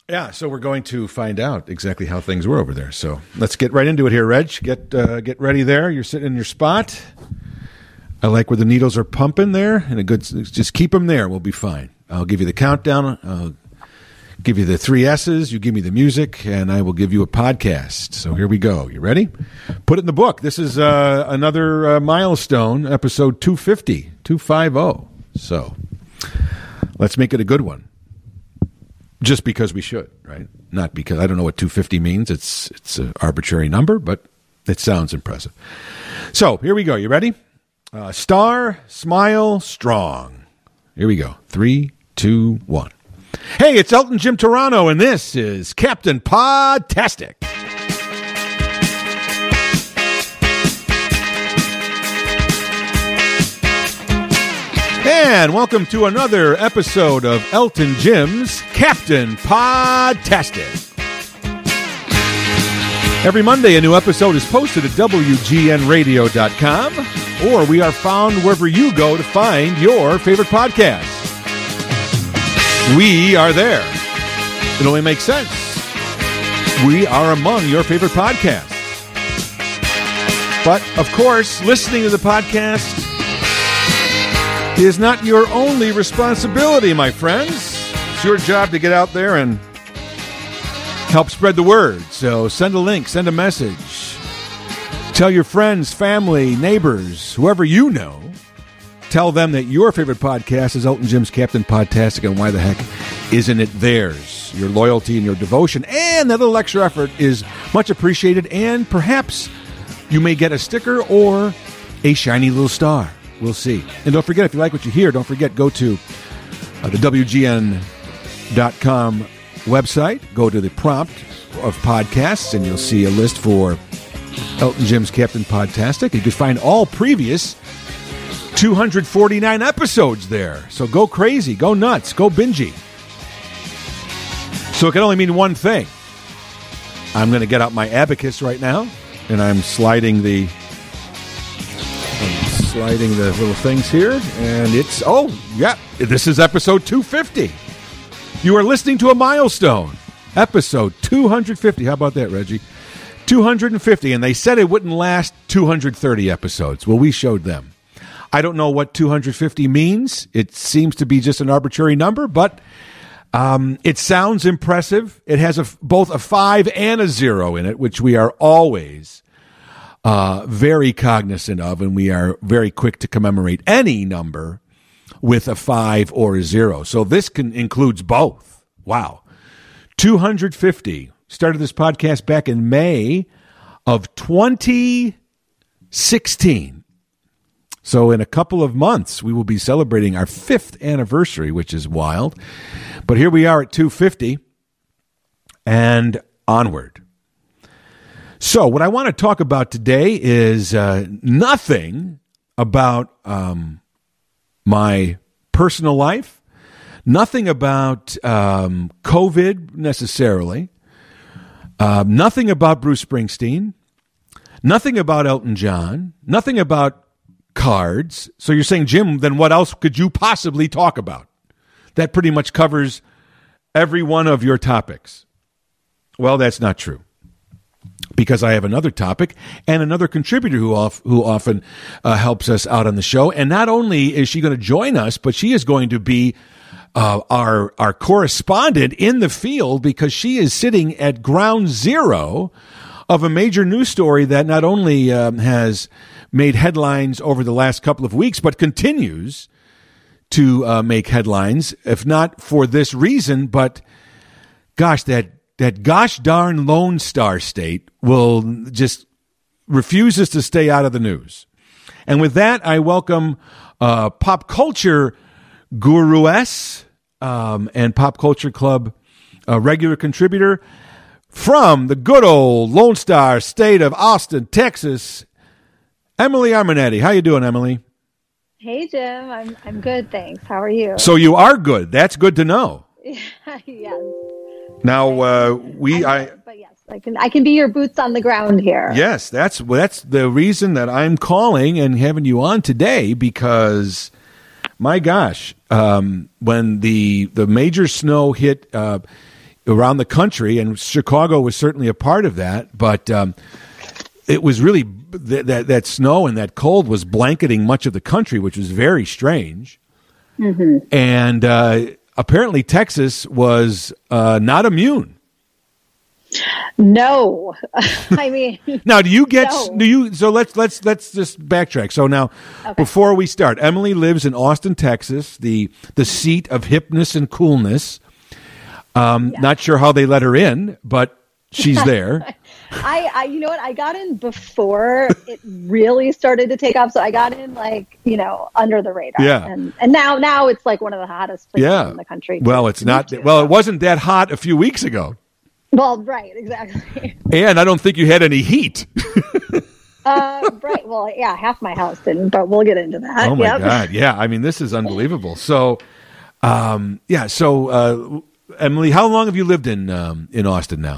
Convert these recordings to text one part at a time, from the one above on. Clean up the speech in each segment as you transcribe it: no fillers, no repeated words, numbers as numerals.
Yeah, so we're going to find out exactly how things were over there. So let's get right into it here, Reg. Get ready there. You're sitting in your spot. I like where the needles are pumping there, and just keep them there. We'll be fine. I'll give you the countdown. I'll give you the 3 S's. You give me the music, and I will give you a podcast. So here we go. You ready? Put it in the book. This is another milestone, episode 250. So let's make it a good one. Just because we should, right? Not because I don't know what 250 means. It's an arbitrary number, but it sounds impressive. So here we go. You ready? Star, smile, strong. Here we go. 3, 2, 1. Hey, it's Elton Jim Turano, and this is Captain Podtastic. And welcome to another episode of Elton Jim's Captain Podtastic. Every Monday, a new episode is posted at WGNradio.com, or we are found wherever you go to find your favorite podcast. We are there. It only makes sense. We are among your favorite podcasts. But, of course, listening to the podcast is not your only responsibility, my friends. It's your job to get out there and help spread the word. So send a link, send a message. Tell your friends, family, neighbors, whoever you know. Tell them that your favorite podcast is Elton Jim's Captain Podtastic, and why the heck isn't it theirs? Your loyalty and your devotion and that little extra effort is much appreciated, and perhaps you may get a sticker or a shiny little star. We'll see. And don't forget, if you like what you hear, don't forget, go to the WGN.com website. Go to the prompt of podcasts, and you'll see a list for Elton Jim's Captain Podtastic. You can find all previous 249 episodes there. So go crazy, go nuts, go bingey. So it can only mean one thing. I'm going to get out my abacus right now, and I'm sliding the little things here, and this is episode 250. You are listening to a milestone, episode 250. How about that, Reggie? 250, and they said it wouldn't last 230 episodes. Well, we showed them. I don't know what 250 means. It seems to be just an arbitrary number, but it sounds impressive. It has both a 5 and a 0 in it, which we are always very cognizant of, and we are very quick to commemorate any number with a 5 or a 0. So this includes both. Wow. 250. Started this podcast back in May of 2016. So in a couple of months, we will be celebrating our 5th anniversary, which is wild. But here we are at 250 and onward. So what I want to talk about today is nothing about my personal life, nothing about COVID necessarily, nothing about Bruce Springsteen, nothing about Elton John, nothing about cards. So you're saying, Jim, then what else could you possibly talk about? That pretty much covers every one of your topics. Well, that's not true, because I have another topic and another contributor who often helps us out on the show. And not only is she going to join us, but she is going to be our correspondent in the field, because she is sitting at ground zero of a major news story that not only has made headlines over the last couple of weeks, but continues to make headlines, if not for this reason, but gosh, that gosh darn Lone Star State will just refuses to stay out of the news. And with that, I welcome pop culture guru-ess and Pop Culture Club regular contributor from the good old Lone Star State of Austin, Texas, Emily Armanetti. How you doing, Emily? Hey, Jim. I'm good, thanks. How are you? So you are good. That's good to know. Yes. Now but yes, I can be your boots on the ground here. Yes, that's the reason that I'm calling and having you on today, because my gosh, when the major snow hit around the country, and Chicago was certainly a part of that. But it was really that snow and that cold was blanketing much of the country, which was very strange. Mm-hmm. And apparently, Texas was not immune. No, I mean. Now, do you? So let's just backtrack. So now, before we start, Emily lives in Austin, Texas, the seat of hipness and coolness. Not sure how they let her in, but she's there. I you know what? I got in before it really started to take off. So I got in under the radar. Yeah. And now it's like one of the hottest places in the country. Well, it's not. Well, it wasn't that hot a few weeks ago. Well, right, exactly. And I don't think you had any heat. Right. Well, yeah, half my house didn't, but we'll get into that. Oh my God. Yeah. I mean, this is unbelievable. So, Emily, how long have you lived in Austin now?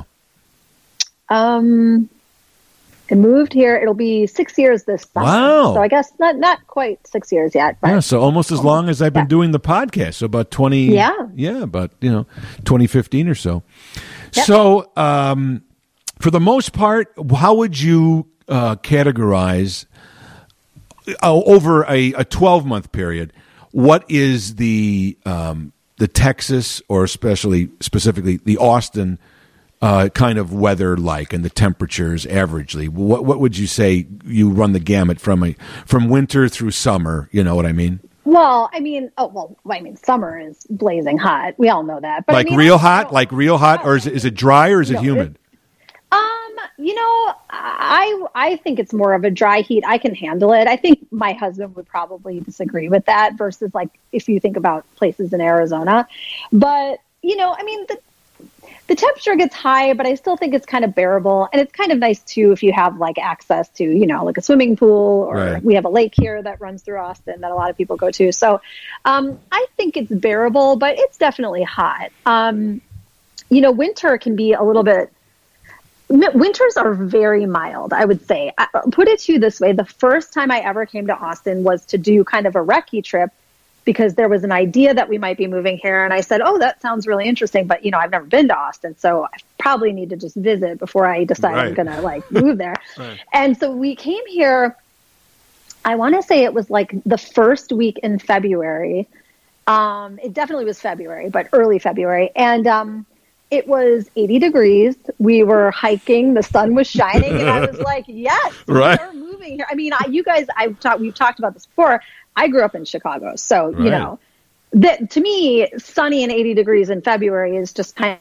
I moved here. It'll be 6 years this summer. Wow. So I guess not quite 6 years yet. But so almost as long as I've been doing the podcast. So about 20. Yeah. About 2015 or so. Yep. So for the most part, how would you categorize over a 12-month period? What is the Texas, or specifically the Austin kind of weather like, and the temperatures averagely? What would you say you run the gamut from winter through summer? You know what I mean? Well, summer is blazing hot. We all know that. But real hot, or is it dry, or is it humid? I think it's more of a dry heat. I can handle it. I think my husband would probably disagree with that versus if you think about places in Arizona. But, the temperature gets high, but I still think it's kind of bearable. And it's kind of nice, too, if you have, access to, a swimming pool, or we have a lake here that runs through Austin that a lot of people go to. So I think it's bearable, but it's definitely hot. Winter can be a little bit... Winters are very mild, I would say. Put it to you this way. The first time I ever came to Austin was to do kind of a recce trip, because there was an idea that we might be moving here. And I said, oh, that sounds really interesting. But, I've never been to Austin, so I probably need to just visit before I decide I'm going to move there. Right. And so we came here, I want to say it was the first week in February. It definitely was February, but early February. And it was 80 degrees. We were hiking. The sun was shining. And I was like, yes, we are moving here. I mean, you guys, we've talked about this before. I grew up in Chicago. So, to me, sunny and 80 degrees in February is just kind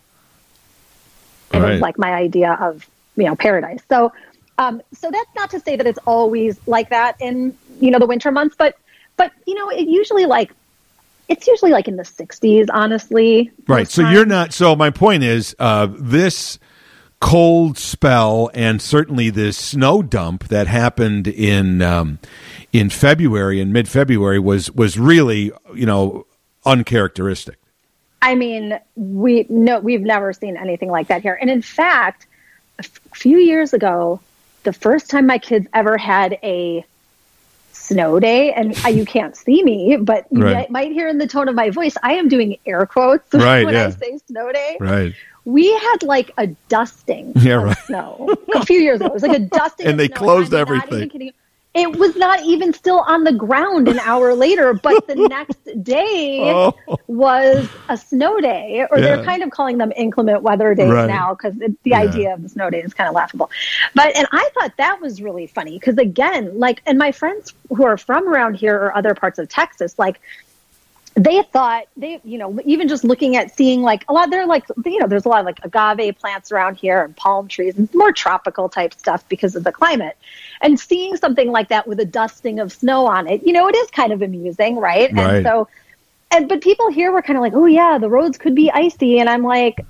of like my idea of, paradise. So, so that's not to say that it's always like that in, the winter months, but it usually it's usually in the 60s, honestly. Right. So you're not, so my point is, this cold spell and certainly this snow dump that happened in February, in mid-February, was really, uncharacteristic. I mean, we've never seen anything like that here. And in fact, a few years ago, the first time my kids ever had a snow day, and you can't see me, but you might hear in the tone of my voice, I am doing air quotes when I say snow day. Right. We had a dusting of snow a few years ago. It was a dusting and of they snow. Closed everything. It was not even still on the ground an hour later, but the next day was a snow day, or they're kind of calling them inclement weather days now, because the idea of the snow day is kind of laughable. And I thought that was really funny because, again, and my friends who are from around here or other parts of Texas, they thought even just looking at seeing a lot, they're there's a lot of agave plants around here and palm trees and more tropical type stuff because of the climate, and seeing something like that with a dusting of snow on it, it is kind of amusing. Right. And so, but people here were kind of oh yeah, the roads could be icy. And I'm like,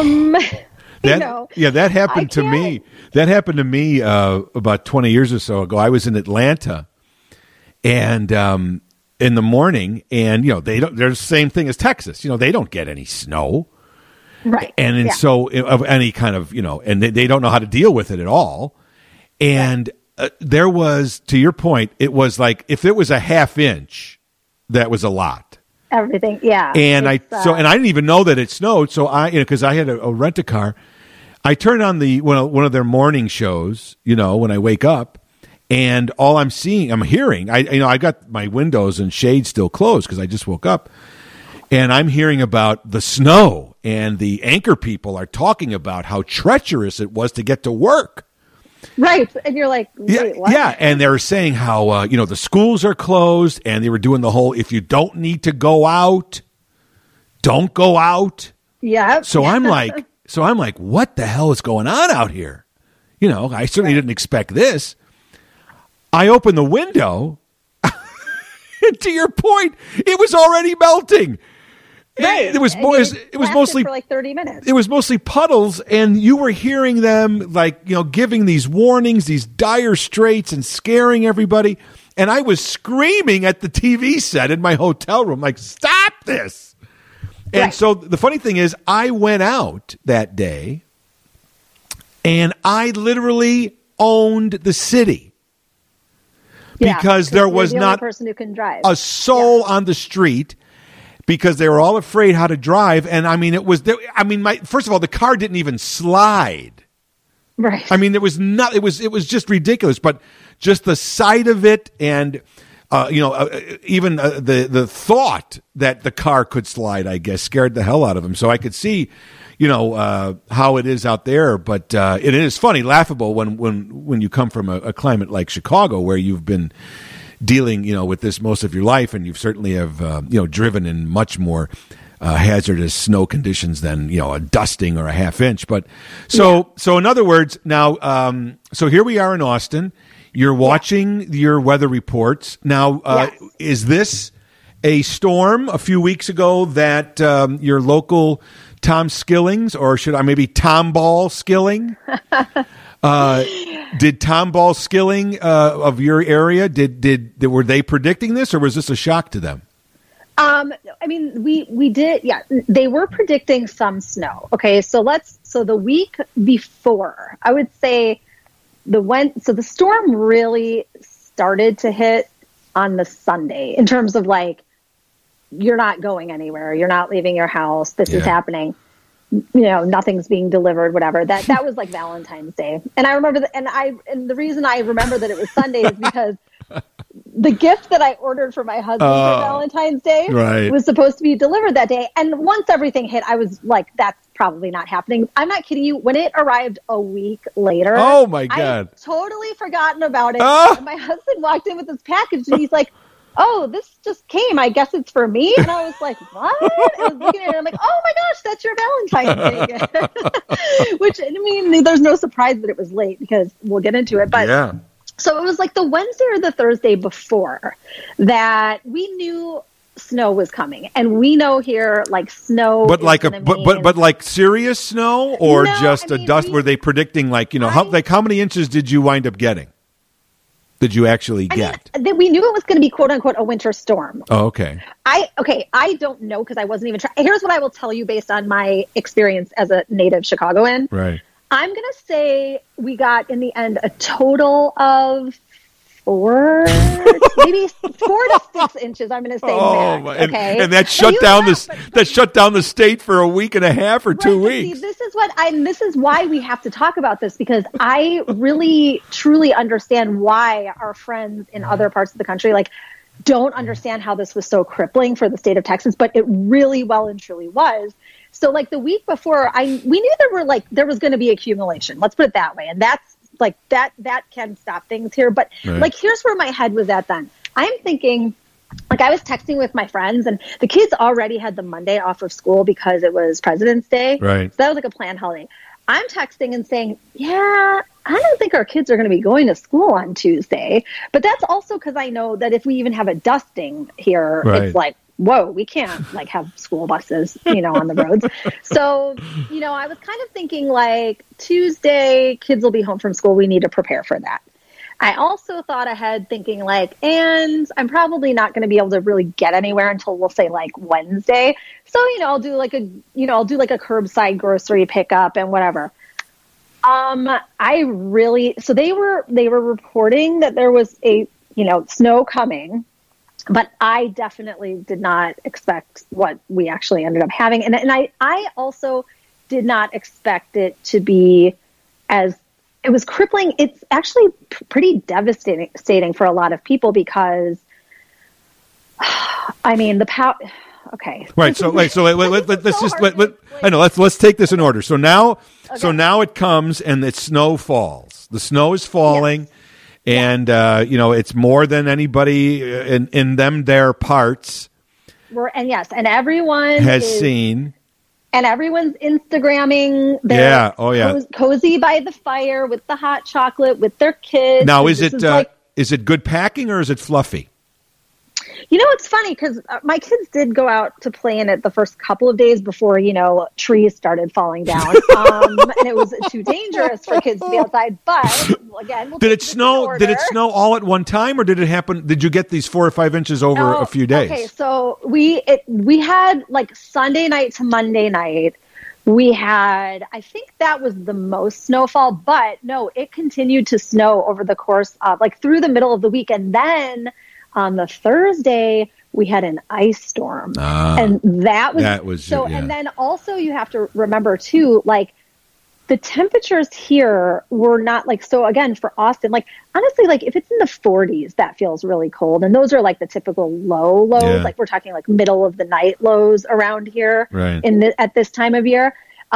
that happened to me. That happened to me about 20 years or so ago. I was in Atlanta, and in the morning, and they're the same thing as Texas. They don't get any snow, right? And so of any kind of and they don't know how to deal with it at all. And there was, to your point, it was if it was a half inch, that was a lot. everything. Yeah. And I didn't even know that it snowed. So because I had a rent-a-car, I turned on one of their morning shows, when I wake up, and all I'm hearing, I got my windows and shades still closed because I just woke up, and I'm hearing about the snow, and the anchor people are talking about how treacherous it was to get to work. Right. And you're like, wait, what? Yeah. And they were saying how, the schools are closed, and they were doing the whole, if you don't need to go out, don't go out. Yeah. So I'm like, what the hell is going on out here? I certainly didn't expect this. I opened the window. To your point, it was already melting. Right. It was mostly for like 30 minutes. It was mostly puddles, and you were hearing them giving these warnings, these dire straits, and scaring everybody. And I was screaming at the TV set in my hotel room, like, "Stop this!" And so the funny thing is, I went out that day, and I literally owned the city. Because there was not person who can drive. a soul on the street, because they were all afraid how to drive. And first of all, the car didn't even slide. Right. It was just ridiculous. But just the sight of it, and even the thought that the car could slide, I guess, scared the hell out of him. So I could see, how it is out there. But it is funny, laughable when you come from a climate like Chicago, where you've been dealing, with this most of your life, and you've certainly have, driven in much more hazardous snow conditions than, a dusting or a half inch. But so in other words, now, so here we are in Austin. You're watching your weather reports. Now, is this a storm a few weeks ago that your local Tom Skillings, or should I maybe Tom Ball Skilling? Did Tom Ball Skilling of your area, were they predicting this, or was this a shock to them? We did. Yeah, they were predicting some snow. Okay, so the week before, I would say the storm really started to hit on the Sunday, in terms of like, you're not going anywhere, you're not leaving your house, this is happening, nothing's being delivered, whatever. That was like Valentine's Day. And I remember and the reason I remember that it was Sunday is because the gift that I ordered for my husband for Valentine's Day was supposed to be delivered that day. And once everything hit, I was like, that's probably not happening. I'm not kidding you. When it arrived a week later, oh my God, I totally forgotten about it. And my husband walked in with this package, and he's like, "Oh, this just came. I guess it's for me." And I was like, "What?" I was looking at it, and I'm like, "Oh my gosh, that's your Valentine's Day gift." Which, there's no surprise that it was late, because we'll get into it. But so it was like the Wednesday or the Thursday before that we knew snow was coming, and we know here, like, snow. But like serious snow, or just a dust? Were they predicting how many inches did you wind up getting? Did you actually get? We knew it was going to be quote unquote a winter storm. Oh, okay. I don't know, because I wasn't even trying. Here's what I will tell you based on my experience as a native Chicagoan. Right. I'm going to say we got, in the end, a total of maybe 4 to 6 inches. I'm going to say max. Okay, and that shut down the state for a week and a half or 2 weeks. See, this is why we have to talk about this, because I really truly understand why our friends in other parts of the country don't understand how this was so crippling for the state of Texas, but it really well and truly was. So the week before, we knew there was going to be accumulation. Let's put it that way. And that's that can stop things here. But here's where my head was at then. I'm thinking, I was texting with my friends, and the kids already had the Monday off of school because it was President's Day. Right. So that was like a planned holiday. I'm texting and saying, I don't think our kids are going to be going to school on Tuesday. But that's also because I know that if we even have a dusting here, it's like, whoa, we can't have school buses, on the roads. So, I was kind of thinking Tuesday, kids will be home from school. We need to prepare for that. I also thought ahead thinking and I'm probably not going to be able to really get anywhere until we'll say Wednesday. So, I'll do a curbside grocery pickup and whatever. So they were reporting that there was a, snow coming. But I definitely did not expect what we actually ended up having. And I also did not expect it to be as, it was crippling. It's actually pretty devastating for a lot of people because, I mean, the power. Okay. Right. So let's take this in order. So now it comes and the snow falls. The snow is falling, and it's more than anybody in their parts. And everyone has seen. And everyone's Instagramming their cozy by the fire with the hot chocolate with their kids. Now, is it good packing or is it fluffy? You know, it's funny because my kids did go out to play in it the first couple of days before, trees started falling down. And it was too dangerous for kids to be outside. But again, did it snow? Did it snow all at one time, or did it happen? Did you get these 4 or 5 inches over a few days? Okay, so we had like Sunday night to Monday night. We had, I think that was the most snowfall, but no, it continued to snow over the course of through the middle of the week, and then. On the Thursday, we had an ice storm, and that was so. And then also, you have to remember too, the temperatures here were not so. Again, for Austin, honestly, if it's in the 40s, that feels really cold, and those are the typical lows. Yeah. We're talking middle of the night lows around here, right. At this time of year.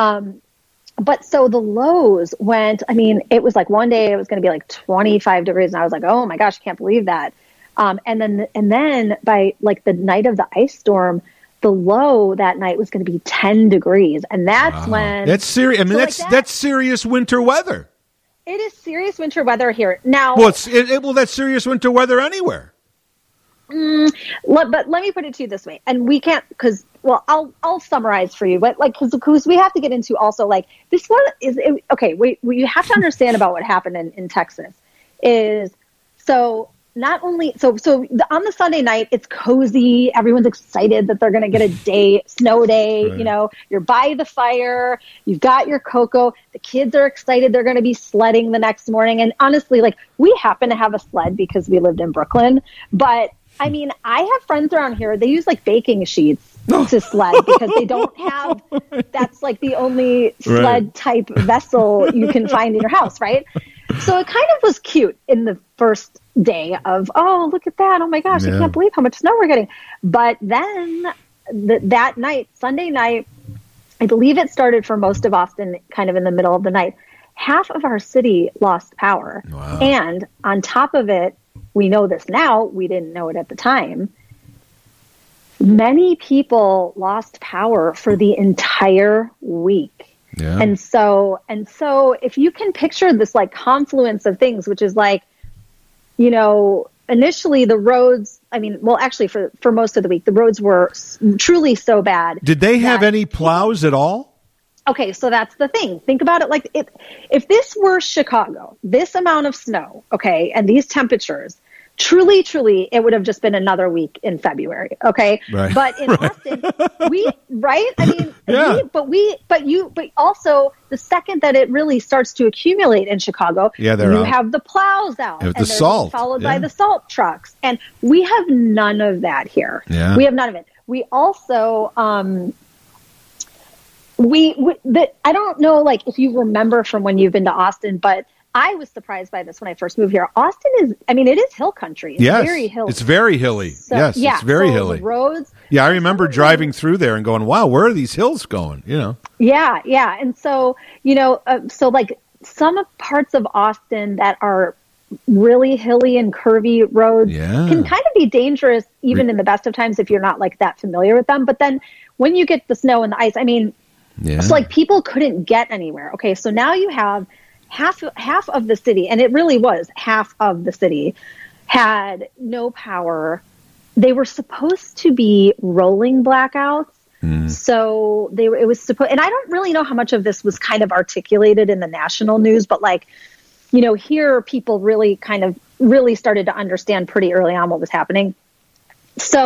But so the lows went. I mean, it was one day it was going to be 25 degrees, and I was like, oh my gosh, I can't believe that. And then by the night of the ice storm, the low that night was going to be 10 degrees. And that's when that's serious. I mean, that's serious winter weather. It is serious winter weather here now. Well, that's serious winter weather anywhere. But let me put it to you this way. And we can't, I'll summarize for you, but because we have to get into also this one is, okay, what you have to understand about what happened in Texas is so. Not only on the Sunday night, it's cozy. Everyone's excited that they're going to get a snow day. Right. You're by the fire. You've got your cocoa. The kids are excited. They're going to be sledding the next morning. And honestly, we happen to have a sled because we lived in Brooklyn. But I mean, I have friends around here. They use baking sheets to sled because they don't have. That's the only sled type vessel you can find in your house, right? So it kind of was cute in the first day of, oh, look at that. Oh my gosh, I can't believe how much snow we're getting. But then that night, Sunday night, I believe it started for most of Austin kind of in the middle of the night. Half of our city lost power. Wow. And on top of it, we know this now, we didn't know it at the time. Many people lost power for the entire week. Yeah. And so if you can picture this confluence of things, which is initially the roads, actually for most of the week, the roads were truly so bad. Did they have any plows at all? Okay, so that's the thing. Think about it if this were Chicago, this amount of snow, okay, and these temperatures, truly, it would have just been another week in February. Okay. Right. But in Austin, but also the second that it really starts to accumulate in Chicago, you have the plows out and the salt followed by the salt trucks. And we have none of that here. Yeah. We have none of it. We also, I don't know, if you remember from when you've been to Austin, but I was surprised by this when I first moved here. Austin it is hill country. It's very hilly. It's very hilly. It's very hilly. The roads. Yeah, I remember driving through there and going, wow, where are these hills going? Yeah. And so, some parts of Austin that are really hilly and curvy roads can kind of be dangerous even in the best of times if you're not that familiar with them. But then when you get the snow and the ice, so people couldn't get anywhere. Okay, so now you have half of the city, and it really was half of the city, had no power. They were supposed to be rolling blackouts. So it was supposed, and I don't really know how much of this was kind of articulated in the national news, but here people really started to understand pretty early on what was happening. So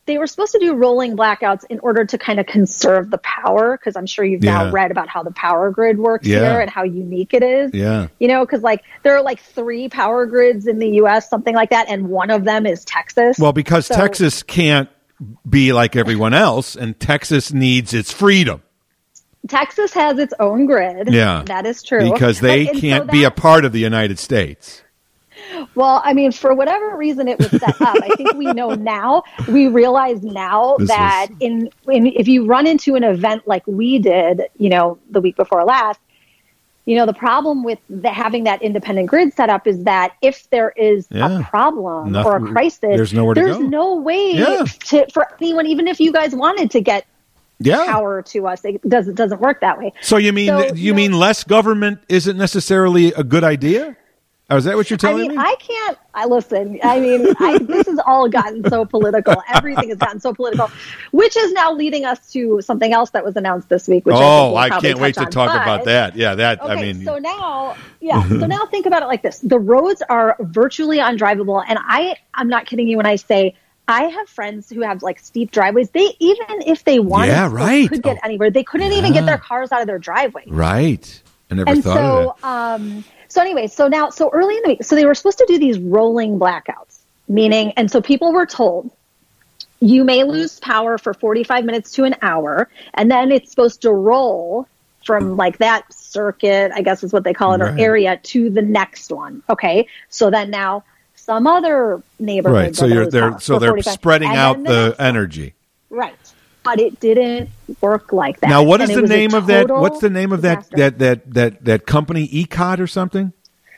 they were supposed to do rolling blackouts in order to kind of conserve the power, because I'm sure you've now read about how the power grid works here and how unique it is. Yeah. You know, because like there are like 3 power grids in the U.S., something like that, and one of them is Texas. Well, because Texas can't be like everyone else, and Texas needs its freedom. Texas has its own grid. Yeah. That is true. Because they can't be a part of the United States. Well, I mean, for whatever reason it was set up, I think we know now, we realize now that if you run into an event like we did, you know, the week before last, you know, the problem with having that independent grid set up is that if there is a problem or a crisis, there's nowhere to go. There's no way for anyone, even if you guys wanted to get power to us, it doesn't work that way. So you mean less government isn't necessarily a good idea? Or is that what you're telling me? Listen, this has all gotten so political. Everything has gotten so political, which is now leading us to something else that was announced this week. Which I can't wait to talk about that. Yeah, so now think about it like this. The roads are virtually undrivable. And I'm not kidding you when I say I have friends who have like steep driveways. They, even if they wanted they could get anywhere. They couldn't even get their cars out of their driveway. Right. I never thought of that. So anyway, so early in the week, so they were supposed to do these rolling blackouts, meaning, and so people were told, you may lose power for 45 minutes to an hour, and then it's supposed to roll from like that circuit, I guess is what they call it, or area, to the next one. Okay, so then now some other neighborhood. Right, so they're spreading out the energy. Right. But it didn't work like that. Now, what is the name of that? What's the name of that company? ECOT or something?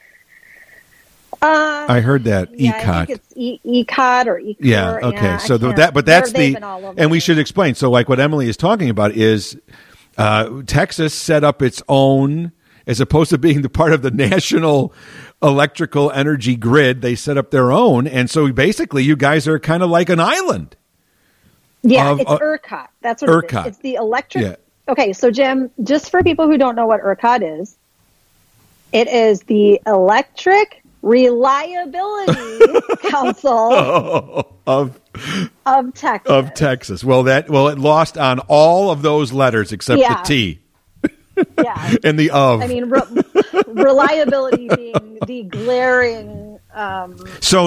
I heard that ECOT. I think it's ECOT or ECOT. Yeah. Okay. So that's and we should explain. So, like what Emily is talking about is Texas set up its own, as opposed to being the part of the national electrical energy grid. They set up their own, and so basically, you guys are kind of like an island. Yeah, it's ERCOT. That's what ERCOT. It is. It's the electric. Yeah. Okay, so Jim, just for people who don't know what ERCOT is, it is the Electric Reliability Council of Texas. Of Texas. Well, it lost on all of those letters except the T. Yeah. And the of. I mean, reliability being the glaring. Well,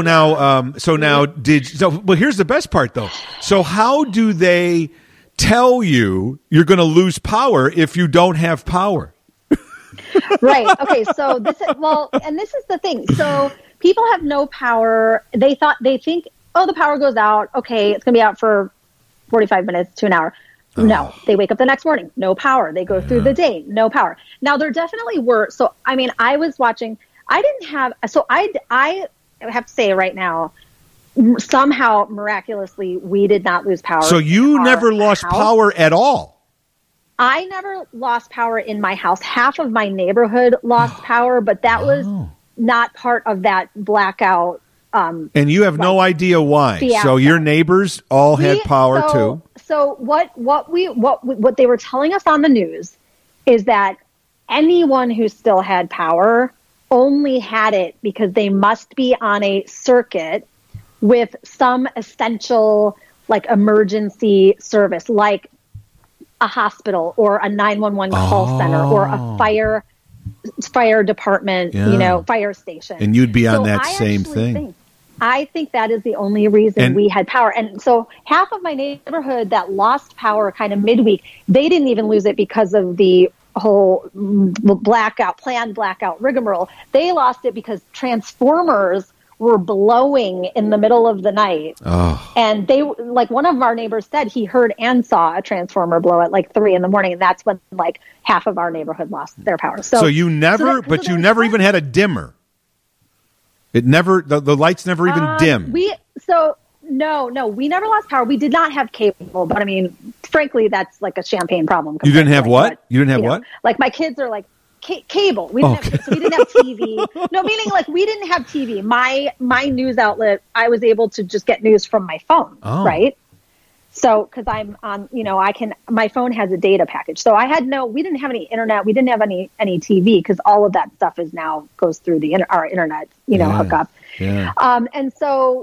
here's the best part, though. So how do they tell you you're going to lose power if you don't have power? Right. Okay. So this is the thing. So people have no power. They think, the power goes out. Okay, it's going to be out for 45 minutes to an hour. No, they wake up the next morning, no power. They go through the day, no power. Now there definitely were. So, I mean, I was watching, I have to say right now, somehow miraculously, we did not lose power. So you never lost power at all? I never lost power in my house. Half of my neighborhood lost power, but that was not part of that blackout. And you have no idea why. Fiasco. So your neighbors all had power too. So what they were telling us on the news is that anyone who still had power only had it because they must be on a circuit with some essential, like, emergency service, like a hospital or a 911 call center or a fire department, fire station. And you'd be on that same thing. I think that is the only reason we had power. And so half of my neighborhood that lost power kind of midweek, they didn't even lose it because of the whole planned blackout rigmarole. They lost it because transformers were blowing in the middle of the night. Oh. And they, like, one of our neighbors said he heard and saw a transformer blow at like 3 a.m. and that's when like half of our neighborhood lost their power. So you never even had a dimmer. It never, the lights never even dimmed. No, we never lost power. We did not have cable, but I mean, frankly, that's like a champagne problem. You didn't have what? You didn't have what? Like my kids are like, cable. We didn't have, so we didn't have TV. No, meaning like we didn't have TV. My news outlet, I was able to just get news from my phone, right? So, because I'm on, my phone has a data package. So we didn't have any internet. We didn't have any TV because all of that stuff is now goes through our internet, hookup. Yeah. And so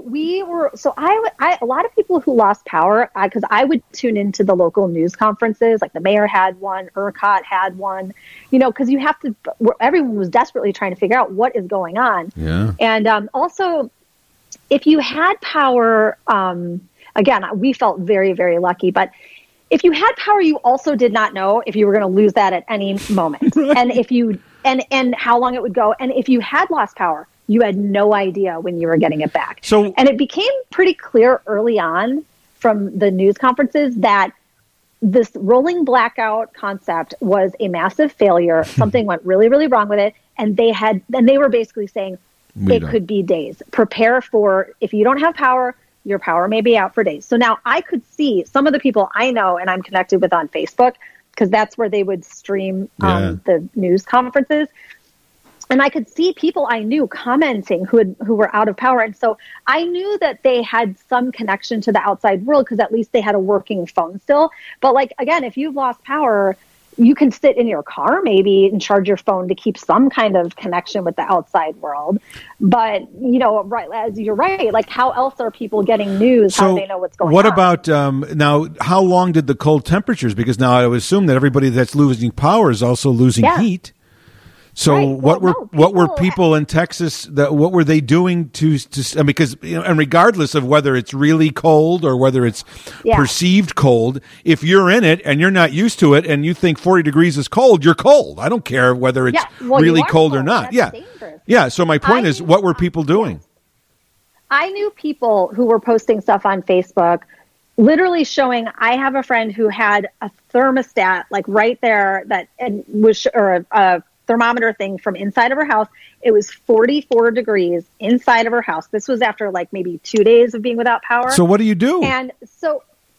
a lot of people who lost power, because I would tune into the local news conferences, like the mayor had one, ERCOT had one, because everyone was desperately trying to figure out what is going on. Yeah. And also, if you had power, again, we felt very, very lucky, but if you had power, you also did not know if you were going to lose that at any moment. And if you, and how long it would go. And if you had lost power, you had no idea when you were getting it back. And it became pretty clear early on from the news conferences that this rolling blackout concept was a massive failure. Something went really, really wrong with it. And they were basically saying it could be days. Prepare for, if you don't have power, your power may be out for days. So now I could see some of the people I know and I'm connected with on Facebook, because that's where they would stream the news conferences. And I could see people I knew commenting who were out of power. And so I knew that they had some connection to the outside world because at least they had a working phone still. But again, if you've lost power, you can sit in your car maybe and charge your phone to keep some kind of connection with the outside world. But, you're right. Like, how else are people getting news? How do they know what's going on? What about now, how long did the cold temperatures? Because now I would assume that everybody that's losing power is also losing heat. So what were people in Texas, what were they doing because, and regardless of whether it's really cold or whether it's perceived cold, if you're in it and you're not used to it and you think 40 degrees is cold, you're cold. I don't care whether it's really cold or not. That's dangerous. Yeah. So my point is, what were people doing? I knew people who were posting stuff on Facebook, literally showing, I have a friend who had a thermostat right there or a thermometer thing from inside of her house. It was 44 degrees inside of her house. This was after maybe 2 days of being without power. So what do you do? And so,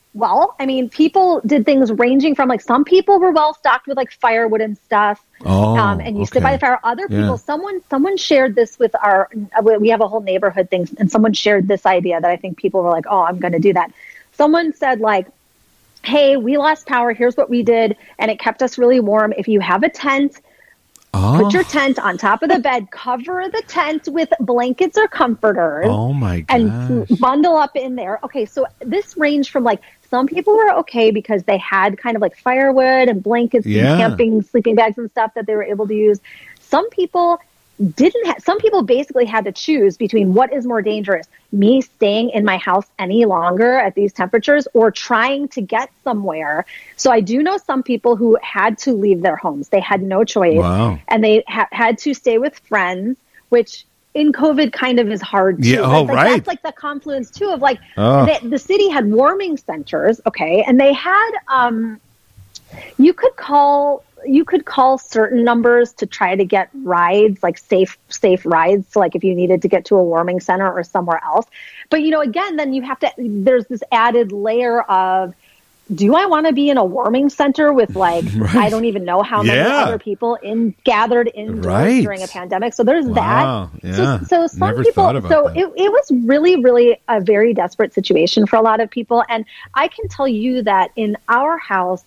people did things ranging from some people were well stocked with firewood and stuff. And you sit by the fire. Other people, someone shared this with we have a whole neighborhood thing, and someone shared this idea that I think people were like, oh, I'm going to do that. Someone said hey, we lost power. Here's what we did. And it kept us really warm. If you have a tent, put your tent on top of the bed, cover the tent with blankets or comforters. Oh my gosh. And bundle up in there. Okay, so this ranged from some people were okay because they had kind of firewood and blankets and camping sleeping bags and stuff that they were able to use. Some people some people basically had to choose between what is more dangerous, me staying in my house any longer at these temperatures or trying to get somewhere. So I do know some people who had to leave their homes. They had no choice. Wow. And they had to stay with friends, which in COVID kind of is hard too. Yeah, right. That's the confluence too of the city had warming centers. Okay. And they had, you could call certain numbers to try to get rides, safe rides. So if you needed to get to a warming center or somewhere else. But, again, then there's this added layer of, do I want to be in a warming center with right. I don't even know how many other people gathered indoors during a pandemic. So there's that. Yeah. So some Never people, thought about that. It was really, really a very desperate situation for a lot of people. And I can tell you that in our house,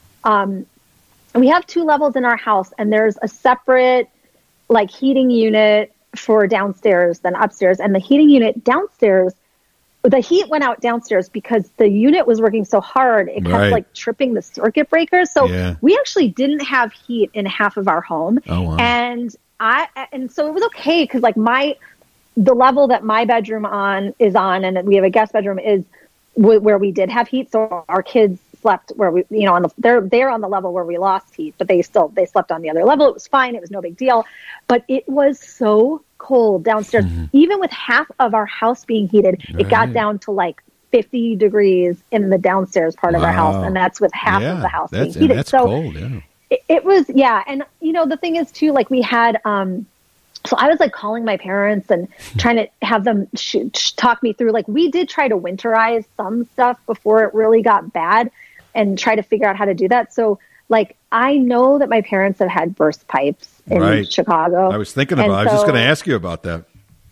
we have 2 levels in our house, and there's a separate heating unit for downstairs than upstairs. And the heating unit downstairs, the heat went out downstairs because the unit was working so hard. It kept tripping the circuit breakers. So we actually didn't have heat in half of our home. Oh, wow. And so it was okay because the level that my bedroom is on, and we have a guest bedroom is where we did have heat. So our kids slept where we, they're on the level where we lost heat, but they slept on the other level. It was fine. It was no big deal, but it was so cold downstairs. Mm-hmm. Even with half of our house being heated, it got down to 50 degrees in the downstairs part of our house. And that's with half of the house being heated. That's so cold, it was, And the thing is too, we had, so I was calling my parents and trying to have them talk me through, we did try to winterize some stuff before it really got bad and try to figure out how to do that. So I know that my parents have had burst pipes in Chicago. I was thinking about, I was just going to ask you about that.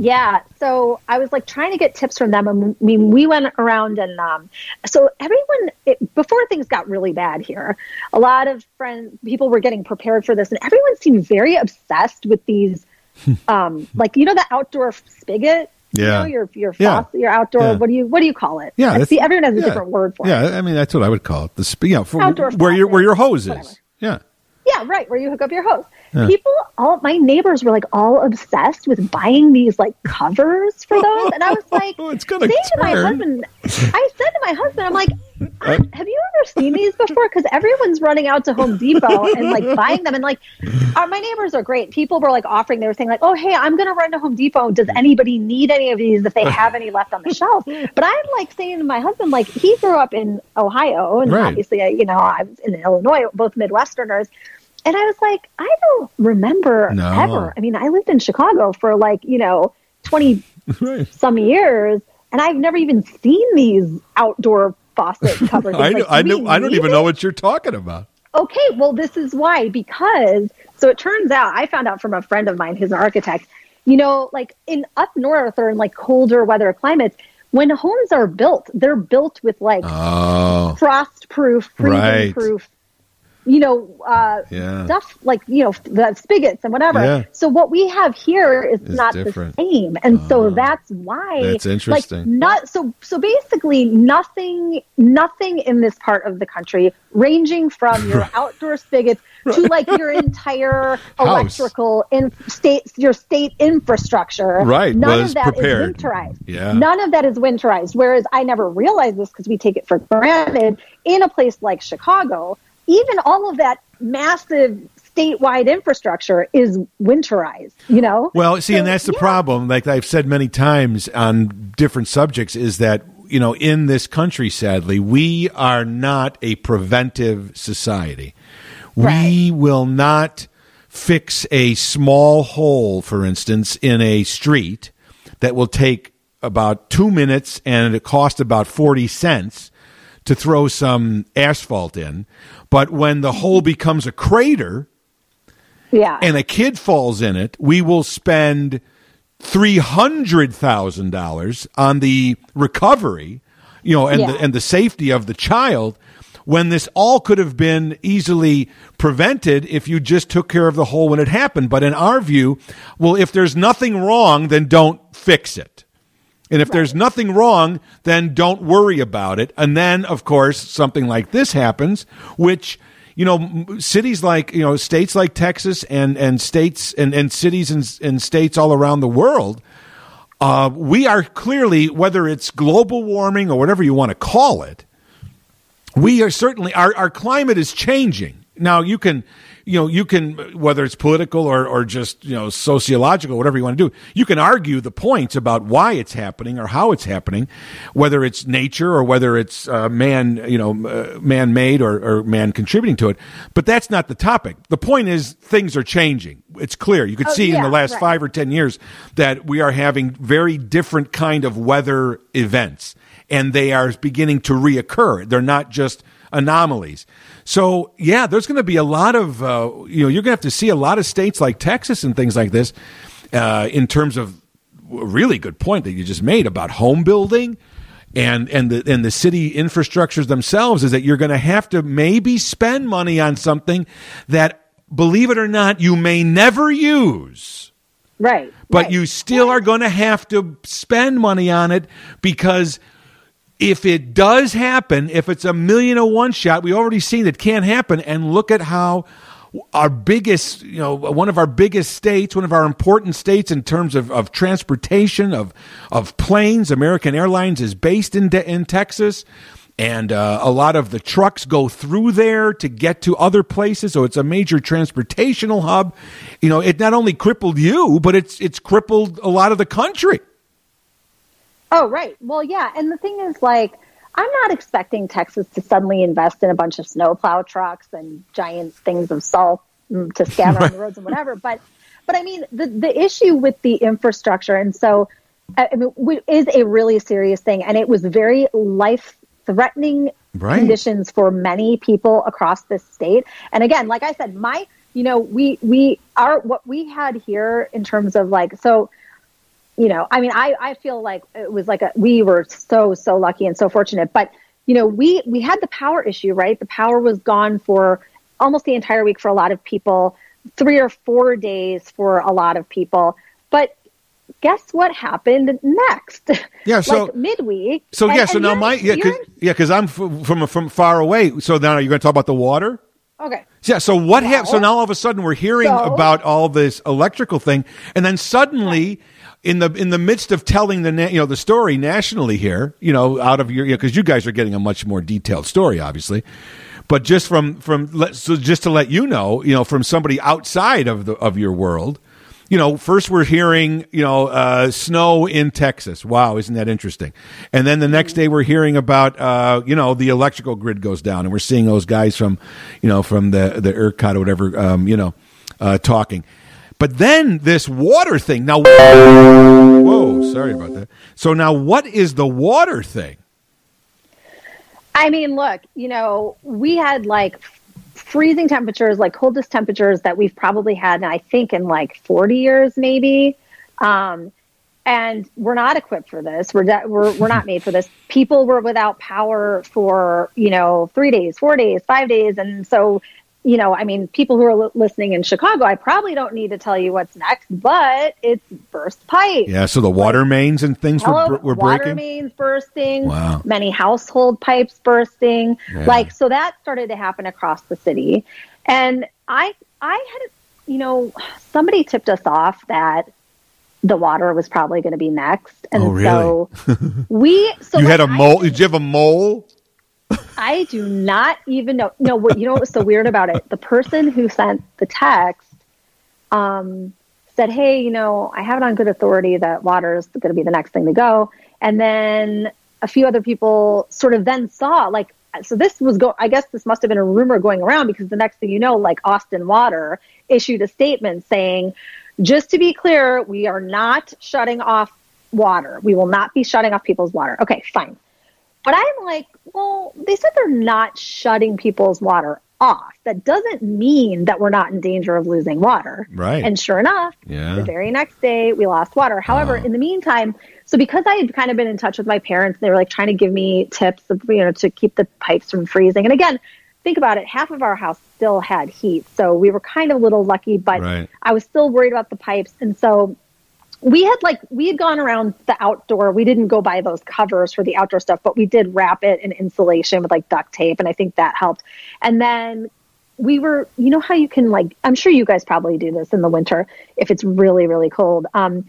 Yeah. So I was like trying to get tips from them. And we went around and so everyone, before things got really bad here, a lot of people were getting prepared for this. And everyone seemed very obsessed with these, like, the outdoor spigot. Yeah. Your outdoor, Yeah. what do you call it? Yeah. Everyone has a different word for it. Yeah. I mean, that's what I would call it. For Outdoor where your hose whatever. is. Yeah. Yeah, right, where you hook up your hose. Yeah. My neighbors were like all obsessed with buying these like covers for those. And I was like, it's gonna saying to my turn. husband, I said to my husband, I'm like, have you ever seen these before? Because everyone's running out to Home Depot and like buying them. And like, my neighbors are great. People were like they were saying like, oh, hey, I'm going to run to Home Depot. Does anybody need any of these if they have any left on the shelf? But I'm like saying to my husband, like, he grew up in Ohio and Right. obviously, I was in Illinois, both Midwesterners. And I was like, I don't remember ever. I mean, I lived in Chicago for 20 some years, and I've never even seen these outdoor faucet covers. I don't even know what you're talking about. Okay, well, this is why, because it turns out, I found out from a friend of mine who's an architect, like in up north or in like colder weather climates, when homes are built, they're built with like frost-proof, freezing-proof, stuff like, the spigots and whatever. Yeah. So what we have here is not different. the same. And so that's why. That's interesting. So basically nothing in this part of the country, ranging from your outdoor spigots to like your entire electrical your state infrastructure. Right. None was of that prepared. is winterized. Yeah. None of that is winterized. Whereas I never realized this because we take it for granted in a place like Chicago. Even all of that massive statewide infrastructure is winterized, Well, see, and that's the problem. Like I've said many times on different subjects is that, in this country, sadly, we are not a preventive society. Right. We will not fix a small hole, for instance, in a street that will take about 2 minutes and it cost about 40 cents to throw some asphalt in. But when the hole becomes a crater and a kid falls in it, we will spend $300,000 on the recovery, and the safety of the child, when this all could have been easily prevented if you just took care of the hole when it happened. But in our view, well, if there's nothing wrong, then don't fix it. And if there's nothing wrong, then don't worry about it. And then, of course, something like this happens, which, cities like, states like Texas and states and cities and states all around the world, we are clearly, whether it's global warming or whatever you want to call it, we are certainly, our climate is changing. Now, you can, whether it's political or just, sociological, whatever you want to do, you can argue the points about why it's happening or how it's happening, whether it's nature or whether it's man-made or man contributing to it. But that's not the topic. The point is things are changing. It's clear. You could see in the last 5 or 10 years that we are having very different kind of weather events, and they are beginning to reoccur. They're not just anomalies. So, there's going to be a lot of, you're going to have to see a lot of states like Texas and things like this in terms of a really good point that you just made about home building and the city infrastructures themselves, is that you're going to have to maybe spend money on something that, believe it or not, you may never use. Right. But you still are going to have to spend money on it, because if it does happen, if it's a 1,000,001 shot, we already seen it can happen. And look at how our biggest, one of our biggest states, one of our important states in terms of transportation, of planes, American Airlines is based in Texas. And a lot of the trucks go through there to get to other places. So it's a major transportational hub. It not only crippled you, but it's crippled a lot of the country. Oh, right. Well, yeah. And the thing is, like, I'm not expecting Texas to suddenly invest in a bunch of snowplow trucks and giant things of salt to scatter on the roads and whatever. But I mean, the issue with the infrastructure, and so is a really serious thing. And it was very life-threatening conditions for many people across this state. And again, like I said, what we had here in terms of like, so I mean, I feel like it was like we were so lucky and so fortunate, but we had the power issue, right? The power was gone for almost the entire week for a lot of people, 3 or 4 days for a lot of people. But guess what happened next? Yeah, so like midweek. So now because I'm from far away. So now you're going to talk about the water? Okay. Yeah. So what happened? So now all of a sudden we're hearing about all this electrical thing, and then suddenly. In the midst of telling the story nationally here, out of your, because you guys are getting a much more detailed story, obviously, but just just to let from somebody outside of your world, first we're hearing snow in Texas. Wow, isn't that interesting? And then the next day we're hearing about the electrical grid goes down, and we're seeing those guys from the ERCOT or whatever talking. But then this water thing. Now, whoa, sorry about that. So now what is the water thing? I mean, look, we had like freezing temperatures, like coldest temperatures that we've probably had, I think, in like 40 years, maybe. And we're not equipped for this. We're not made for this. People were without power for, 3 days, 4 days, 5 days. And so, I mean, people who are listening in Chicago, I probably don't need to tell you what's next, but it's burst pipes. Yeah, so the water mains and things were breaking? Water mains bursting. Wow. Many household pipes bursting. Yeah. So that started to happen across the city. And I had, somebody tipped us off that the water was probably going to be next. And really? So you had a mole? Did you have a mole? I do not even know. No, what was so weird about it? The person who sent the text said, hey, I have it on good authority that water is going to be the next thing to go. And then a few other people sort of then saw, so this was I guess this must have been a rumor going around, because the next thing you know, Austin Water issued a statement saying, just to be clear, we are not shutting off water. We will not be shutting off people's water. Okay, fine. But I'm like, well, they said they're not shutting people's water off. That doesn't mean that we're not in danger of losing water. Right. And sure enough, the very next day we lost water. However, in the meantime, so because I had kind of been in touch with my parents, they were trying to give me tips of, to keep the pipes from freezing. And again, think about it. Half of our house still had heat. So we were kind of a little lucky, but I was still worried about the pipes. And so we had gone around the outdoor. We didn't go buy those covers for the outdoor stuff, but we did wrap it in insulation with duct tape. And I think that helped. And then we were, how you can I'm sure you guys probably do this in the winter if it's really, really cold.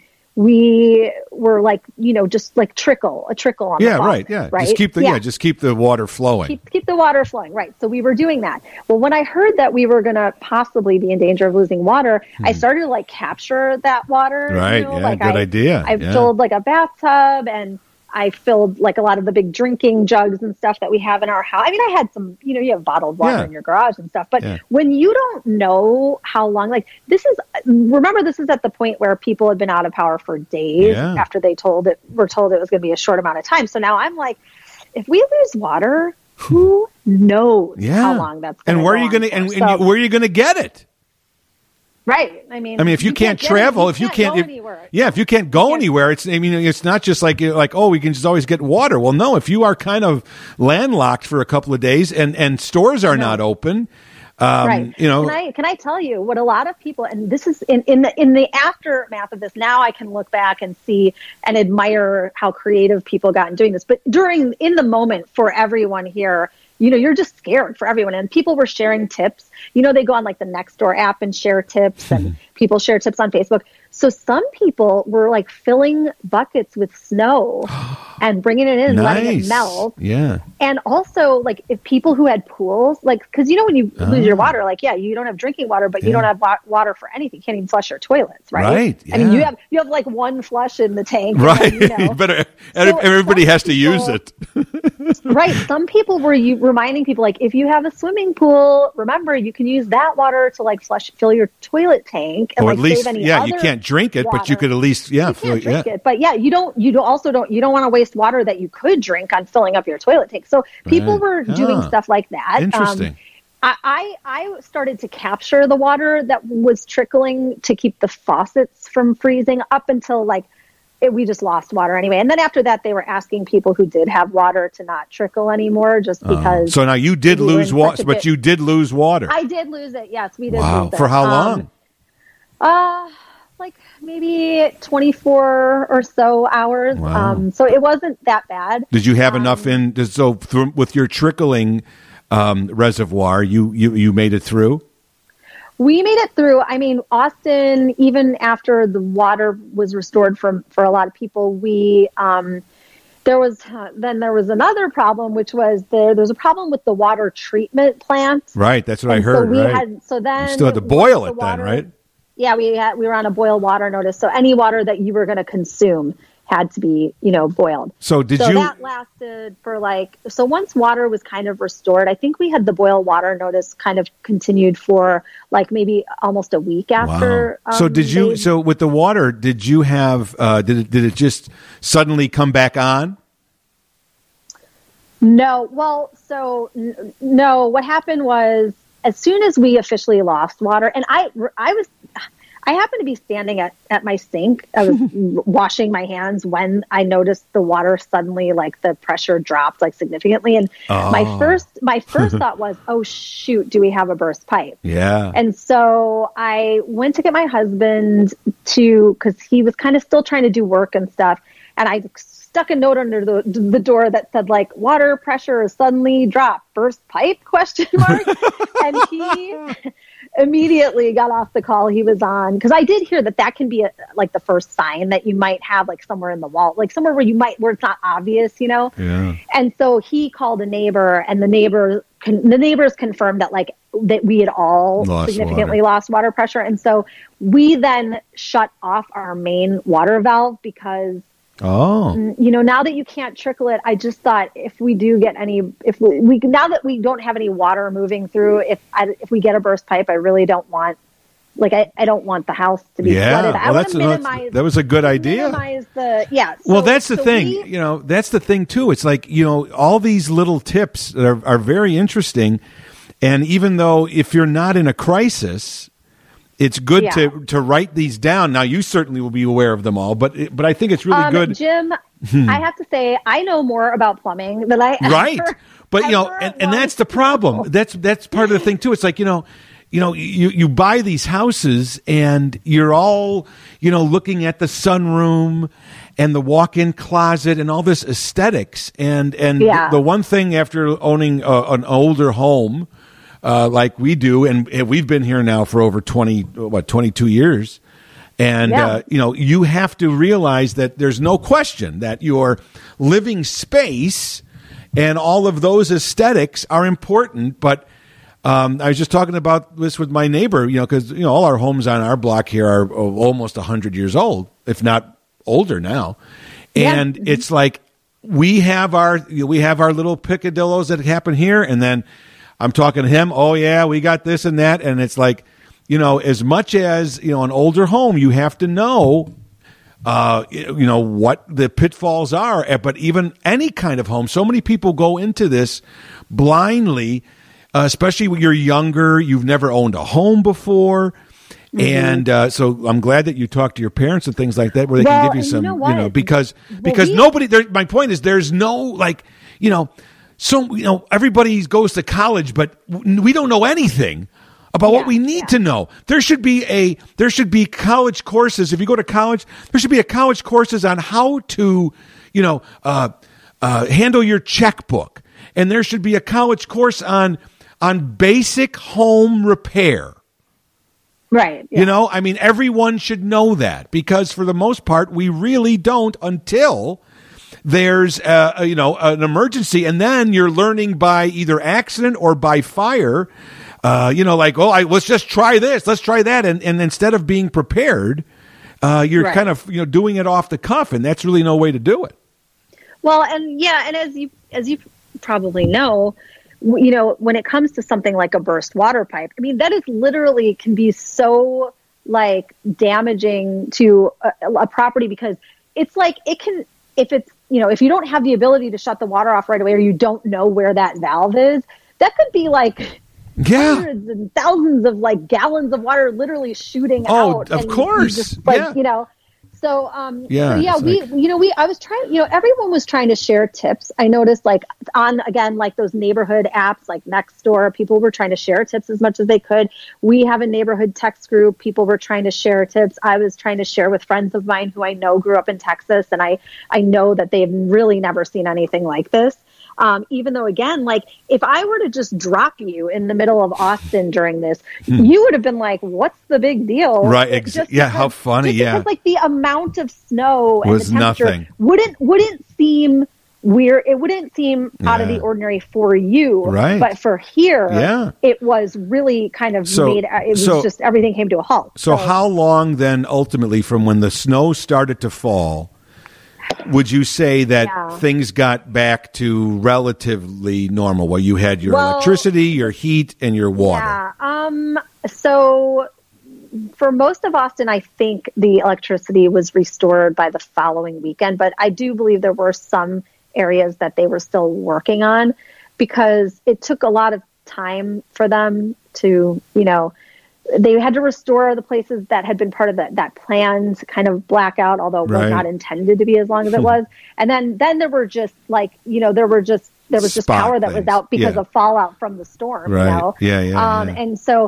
We were just a trickle on the faucet, right. Just keep the water flowing. Keep the water flowing. Right. So we were doing that. Well, when I heard that we were going to possibly be in danger of losing water, I started to capture that water. Right. Good idea. I filled a bathtub, and I filled a lot of the big drinking jugs and stuff that we have in our house. I mean, I had some, you have bottled water in your garage and stuff, but when you don't know how long, remember this is at the point where people had been out of power for days after were told it was going to be a short amount of time. So now I'm if we lose water, who knows how long that's going to go. And where are you going to get it? Right. I mean, if you can't travel, if you can't go anywhere, it's not just we can just always get water. Well, no, if you are kind of landlocked for a couple of days and stores are not open, right. Can I tell you what a lot of people, and this is in the aftermath of this, now I can look back and see and admire how creative people got in doing this. But in the moment for everyone here, you're just scared for everyone. And people were sharing tips. They go on the Nextdoor app and share tips, and people share tips on Facebook. So some people were filling buckets with snow and bringing it in and letting it melt. Yeah. And also if people who had pools, because when you lose your water, you don't have drinking water, but you don't have water for anything. You can't even flush your toilets, right? Right. Yeah. I mean, you have one flush in the tank. Right. Then, everybody has to use it. Right. Some people were reminding people, if you have a swimming pool, remember you can use that water to fill your toilet tank and at least, save any you can't drink it, water. but you could at least drink it. But you don't want to waste water that you could drink on filling up your toilet tank. So people were doing stuff like that. Interesting. I started to capture the water that was trickling to keep the faucets from freezing up until we just lost water anyway. And then after that, they were asking people who did have water to not trickle anymore, just because. So now you did lose water, but you did lose water. I did lose it. Yes, we did. Wow. Lose it. For how long? Like maybe 24 or so hours. Wow. So it wasn't that bad. Did you have enough in? So with your trickling reservoir, you made it through? We made it through. I mean, Austin, even after the water was restored for a lot of people, there was another problem, which was there's a problem with the water treatment plant. Right, that's what I heard. So then you still had to boil it then, right? Yeah, we were on a boil water notice. So any water that you were going to consume had to be, boiled. So that lasted for once water was kind of restored, I think we had the boil water notice kind of continued for maybe almost a week after. Wow. So with the water, did you have, did it just suddenly come back on? No. Well, no, what happened was as soon as we officially lost water, and I happened to be standing at my sink. I was washing my hands when I noticed the water suddenly, the pressure dropped significantly. And my first thought was, oh shoot, do we have a burst pipe? Yeah. And so I went to get my husband because he was kind of still trying to do work and stuff. And I stuck a note under the door that said water pressure has suddenly dropped, burst pipe ? And he immediately got off the call he was on, because I did hear that can be the first sign that you might have somewhere in the wall, somewhere where it's not obvious, Yeah. And so he called a neighbor, and the neighbors confirmed that we had all significantly lost water pressure. And so we then shut off our main water valve because now that you can't trickle it, I just thought if we do get now that we don't have any water moving through, if we get a burst pipe, I really don't want, I don't want the house to be flooded. Well, that was a good idea. Well, that's the thing. That's the thing too. It's all these little tips are very interesting. And even though if you're not in a crisis, it's good to write these down. Now, you certainly will be aware of them all, but I think it's really good. Jim, I have to say, I know more about plumbing than I ever, but and that's the problem. That's part of the thing too. It's you buy these houses and you're all looking at the sunroom and the walk-in closet and all this aesthetics. And the one thing after owning an older home, like we do, and we've been here now for over 22 years. And, you have to realize that there's no question that your living space and all of those aesthetics are important. But I was just talking about this with my neighbor, because, all our homes on our block here are almost 100 years old, if not older now. And it's we have our little picadillos that happen here, and then I'm talking to him. Oh yeah, we got this and that, and it's as much as an older home, you have to know, what the pitfalls are. But even any kind of home, so many people go into this blindly, especially when you're younger. You've never owned a home before, and so I'm glad that you talk to your parents and things like that, where they can give you some, because nobody. My point is, there's no So, everybody goes to college, but we don't know anything about what we need to know. There should be college courses. If you go to college, there should be a college courses on how to, handle your checkbook. And there should be a college course on basic home repair. Right. Yeah. Everyone should know that, because for the most part, we really don't until there's an emergency, and then you're learning by either accident or by fire. Let's just try this, let's try that, and instead of being prepared, you're kind of doing it off the cuff, and that's really no way to do it. Well, and as you probably know, when it comes to something like a burst water pipe, that is literally can be so damaging to a property, because it's it can, if it's if you don't have the ability to shut the water off right away, or you don't know where that valve is, that could be hundreds and thousands of gallons of water literally shooting out. Oh, of course. So I was trying, everyone was trying to share tips. I noticed like those neighborhood apps like Nextdoor, people were trying to share tips as much as they could. We have a neighborhood text group. People were trying to share tips. I was trying to share with friends of mine who I know grew up in Texas. And I know that they've really never seen anything like this. Even though, again, like if I were to just drop you in the middle of Austin during this, you would have been like, what's the big deal? Right. How funny. Because like the amount of snow and was the temperature nothing. wouldn't seem weird. It wouldn't seem out of the ordinary for you. Right. But for here, it was really kind of just everything came to a halt. So how long then ultimately from when the snow started to fall would you say that things got back to relatively normal, where you had your electricity, your heat, and your water? Yeah. So for most of Austin, I think the electricity was restored by the following weekend, but I do believe there were some areas that they were still working on because it took a lot of time for them to, they had to restore the places that had been part of that planned kind of blackout, although it was not intended to be as long as it was. And then there were just like, there was just power that was out because of fallout from the storm. Right. And so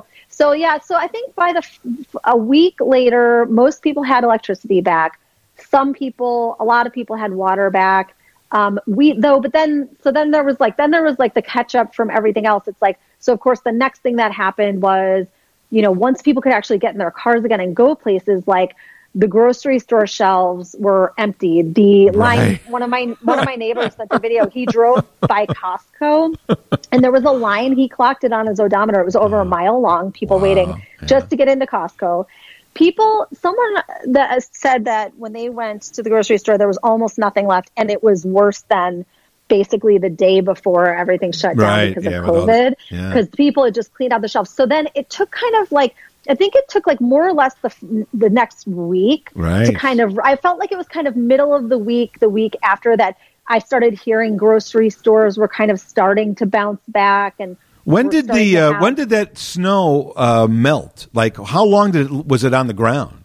I think by a week later, most people had electricity back. A lot of people had water back. But then there was the catch up from everything else. It's like, so of course the next thing that happened was, once people could actually get in their cars again and go places, like the grocery store shelves were empty. The line, one of my neighbors sent the video. He drove by Costco and there was a line. He clocked it on his odometer. It was over a mile long, people waiting just to get into Costco. Someone that said that when they went to the grocery store, there was almost nothing left. And it was worse than basically the day before everything shut down because of COVID, because people had just cleaned out the shelves. So then it took kind of like, I think it took like more or less the next week to kind of, I felt like it was kind of middle of the week after that, I started hearing grocery stores were kind of starting to bounce back. And when did that snow melt? Like how long was it on the ground?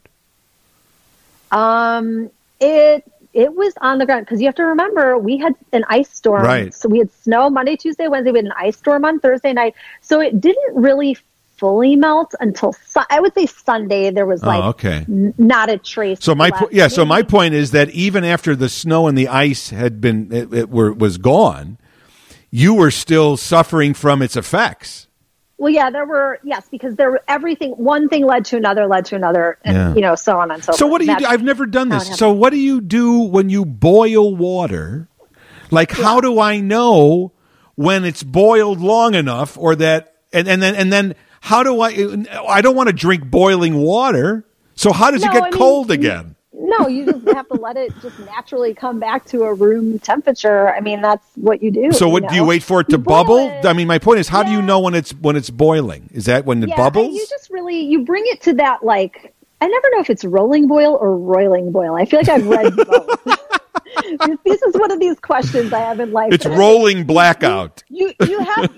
It was on the ground because you have to remember we had an ice storm. Right. So we had snow Monday, Tuesday, Wednesday. We had an ice storm on Thursday night. So it didn't really fully melt until I would say Sunday. There was not a trace. So my point is that even after the snow and the ice had was gone, you were still suffering from its effects. Well, yeah, because one thing led to another, and, so on and so forth. So what do you do? I've never done this. So what do you do when you boil water? Like, how do I know when it's boiled long enough or that, and then how do I don't want to drink boiling water. So how does it get cold again? No, you just have to let it just naturally come back to a room temperature. I mean, that's what you do. So what do you wait for it to bubble? I mean, my point is, how do you know when it's boiling? Is that when it bubbles? You just you bring it to that, like, I never know if it's rolling boil or roiling boil. I feel like I've read both. This is one of these questions I have in life. It's rolling blackout. You have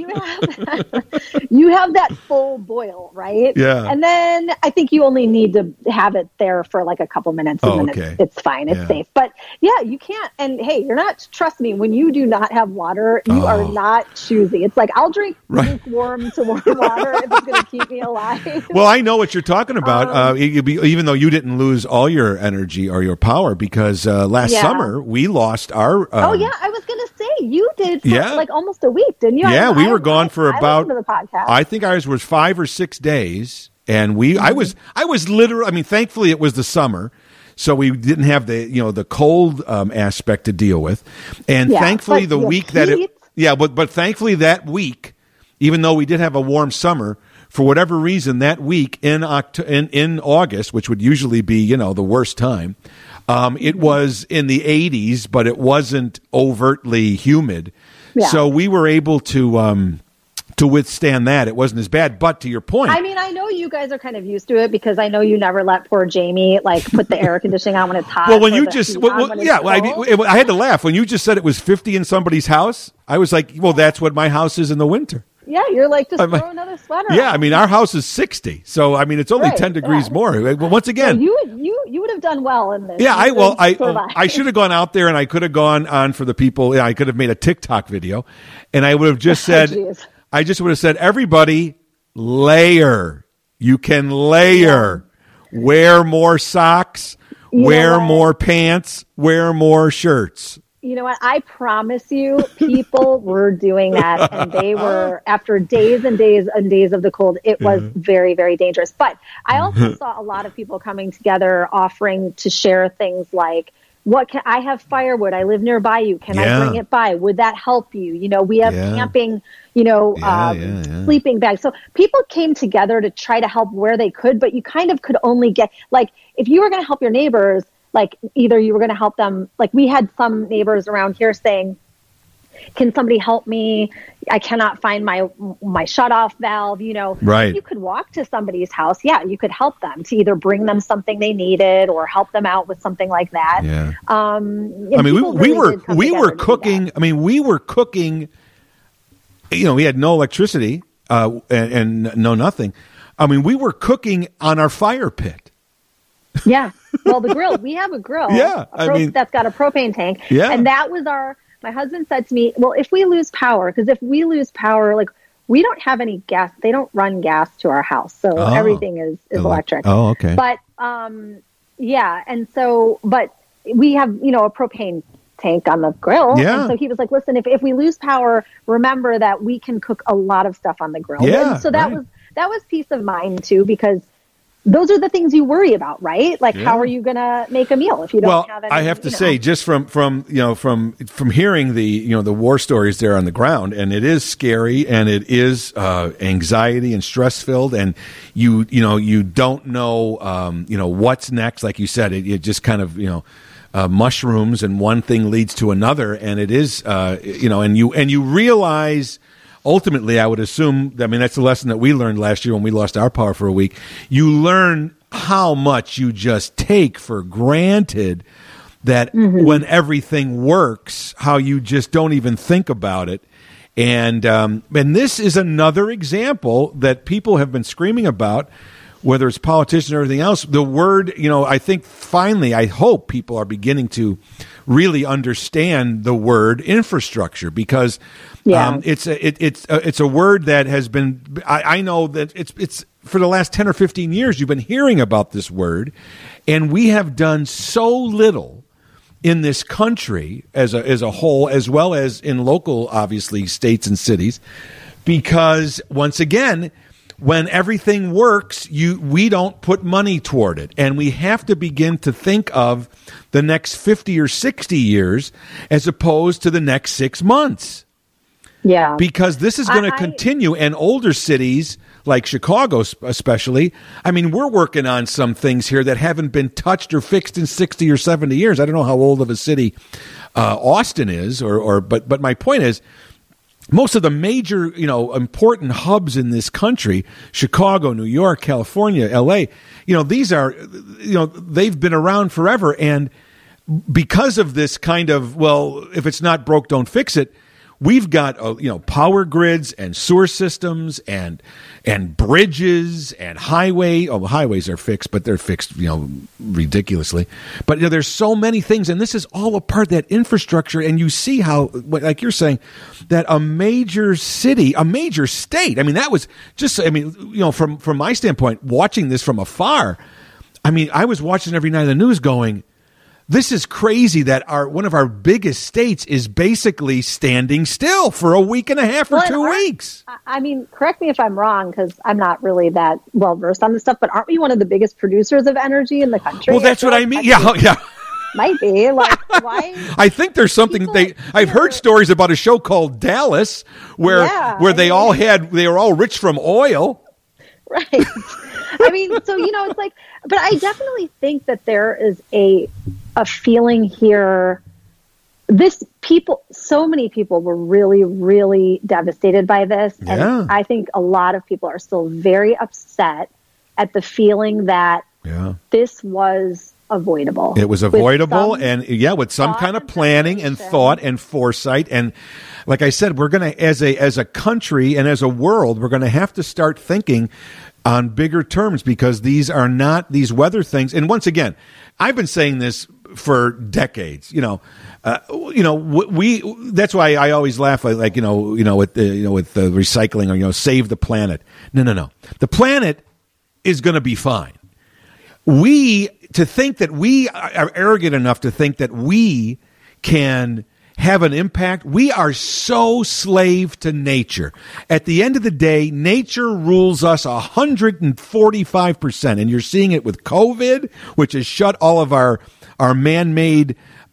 you have that full boil, right? Yeah. And then I think you only need to have it there for like a couple minutes, and then it's fine. It's safe. But yeah, you can't. and hey, you're not. Trust me, when you do not have water, you are not choosy. It's like I'll drink lukewarm to warm water if it's going to keep me alive. Well, I know what you're talking about. Even though you didn't lose all your energy or your power, because last summer we lost our. I was going to say you did for like almost a week, didn't you? Yeah, we were gone for about. The podcast. I think ours was 5 or 6 days, and I was literally. I mean, thankfully it was the summer, so we didn't have the cold aspect to deal with, and thankfully the week that but thankfully that week, even though we did have a warm summer, for whatever reason that week in August, which would usually be the worst time. It was in the 80s, but it wasn't overtly humid. Yeah. So we were able to withstand that. It wasn't as bad. But to your point, I mean, I know you guys are kind of used to it because I know you never let poor Jamie put the air conditioning on when it's hot. Well, when you just, I had to laugh when you just said it was 50 in somebody's house. I was like, well, that's what my house is in the winter. Yeah, you're like, just throw another sweater Yeah, on. I mean, our house is 60, so I mean, it's only 10 degrees more. Well, once again, so you would have done well in this. Yeah, I should have gone out there, and I could have gone on for the people. I could have made a TikTok video, and I would have just said, I just would have said, everybody, layer. You can layer. Yeah. Wear more socks. Wear more pants. Wear more shirts. You know what? I promise you, people were doing that, and they were, after days and days and days of the cold, it was very, very dangerous. But I also saw a lot of people coming together offering to share things like, I have firewood. I live nearby you. Can I bring it by? Would that help you? You know, we have camping, sleeping bags. So people came together to try to help where they could, but you kind of could only get, like, if you were going to help your neighbors, like either you were going to help them, like we had some neighbors around here saying, can somebody help me? I cannot find my shutoff valve, you know. Right. You could walk to somebody's house. Yeah, you could help them to either bring them something they needed or help them out with something like that. Yeah. I mean, we were cooking. I mean, we were cooking. You know, we had no electricity and no nothing. I mean, we were cooking on our fire pit. Yeah. Well, the grill, we have a grill. Yeah. That's got a propane tank. Yeah. And that was my husband said to me, well, if we lose power, because if we lose power, like we don't have any gas, they don't run gas to our house. So everything is electric. Oh, okay. But, yeah. And so, but we have, you know, a propane tank on the grill. Yeah. And so he was like, listen, if we lose power, remember that we can cook a lot of stuff on the grill. Yeah. And so that was peace of mind too, because those are the things you worry about, right? Like, how are you going to make a meal if you don't have any? I have to say, just from hearing the war stories there on the ground, and it is scary, and it is anxiety and stress filled, and you don't know what's next. Like you said, it just kind of mushrooms, and one thing leads to another, and it is and you realize. Ultimately, I would assume, I mean, that's the lesson that we learned last year when we lost our power for a week. You learn how much you just take for granted that when everything works, how you just don't even think about it. And this is another example that people have been screaming about, whether it's politicians or everything else. The word, I think finally, I hope people are beginning to really understand the word infrastructure, because it's a word that has been. I know that it's for the last 10 or 15 years you've been hearing about this word, and we have done so little in this country as a whole, as well as in local, obviously, states and cities, because once again, when everything works, we don't put money toward it. And we have to begin to think of the next 50 or 60 years as opposed to the next 6 months. Yeah. Because this is going to continue. And older cities, like Chicago especially, I mean, we're working on some things here that haven't been touched or fixed in 60 or 70 years. I don't know how old of a city Austin is, but my point is, most of the major, important hubs in this country, Chicago, New York, California, LA, these are, they've been around forever. And because of this kind of, well, if it's not broke, don't fix it, we've got, power grids and sewer systems and bridges and highways are fixed, but they're fixed, ridiculously. But there's so many things, and this is all a part of that infrastructure. And you see how, like you're saying, that a major city, a major state, I mean, that was just, from my standpoint, watching this from afar, I mean, I was watching every night of the news going, this is crazy that one of our biggest states is basically standing still for a week and a half or 2 weeks. I mean, correct me if I'm wrong, because I'm not really that well versed on this stuff, but aren't we one of the biggest producers of energy in the country? Well, that's what I mean. Yeah. Might be. Like, why? I think there's something I've heard stories about a show called Dallas where they were all rich from oil. Right. I mean, so, it's like, but I definitely think that there is a feeling here. So many people were really, really devastated by this. Yeah. And I think a lot of people are still very upset at the feeling that Yeah. This was avoidable. It was avoidable, with some kind of planning and thought and foresight. And like I said, we're going to, as a country and as a world, we're going to have to start thinking on bigger terms, because these are not these weather things. And once again, I've been saying this for decades. That's why I always laugh with with the recycling, or save the planet. No. The planet is going to be fine. To think that we are arrogant enough to think that we can have an impact. We are so slave to nature. At the end of the day, nature rules us 145%. And you're seeing it with COVID, which has shut all of our man-made,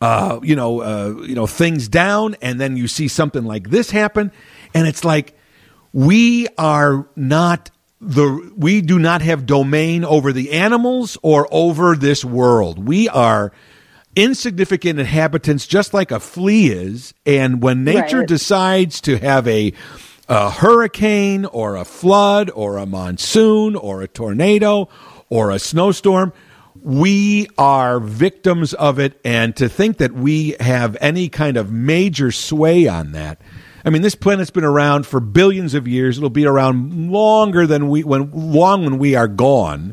things down. And then you see something like this happen. And it's like, we do not have domain over the animals or over this world. We are insignificant inhabitants, just like a flea is. And when nature decides to have a hurricane or a flood or a monsoon or a tornado or a snowstorm, we are victims of it. And to think that we have any kind of major sway on that. I mean, this planet's been around for billions of years. It'll be around longer than when we are gone.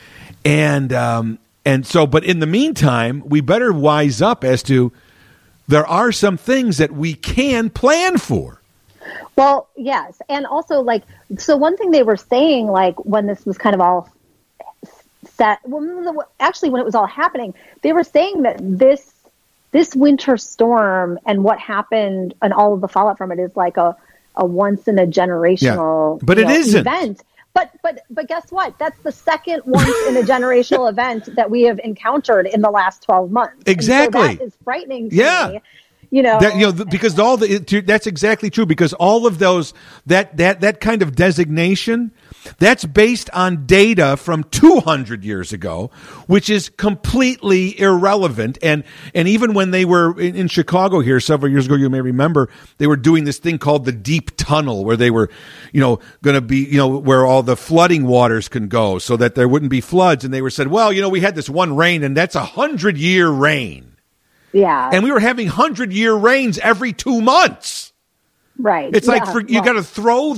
And so, but in the meantime, we better wise up as to there are some things that we can plan for. Well, yes. And also, so one thing they were saying, when this was kind of all set, actually, when it was all happening, they were saying that this winter storm and what happened and all of the fallout from it is like a once in a generational but it isn't. Event. But guess what? That's the second once in a generational event that we have encountered in the last 12 months. Exactly. And so that is frightening to me. Because that's exactly true. Because all of those that kind of designation, that's based on data from 200 years ago, which is completely irrelevant. And even when they were in Chicago here several years ago, you may remember, they were doing this thing called the Deep Tunnel, where they were, going to be, where all the flooding waters can go so that there wouldn't be floods. And they were said, well, we had this one rain, and that's 100-year rain. Yeah. And we were having 100-year rains every 2 months. Right. It's like you got to throw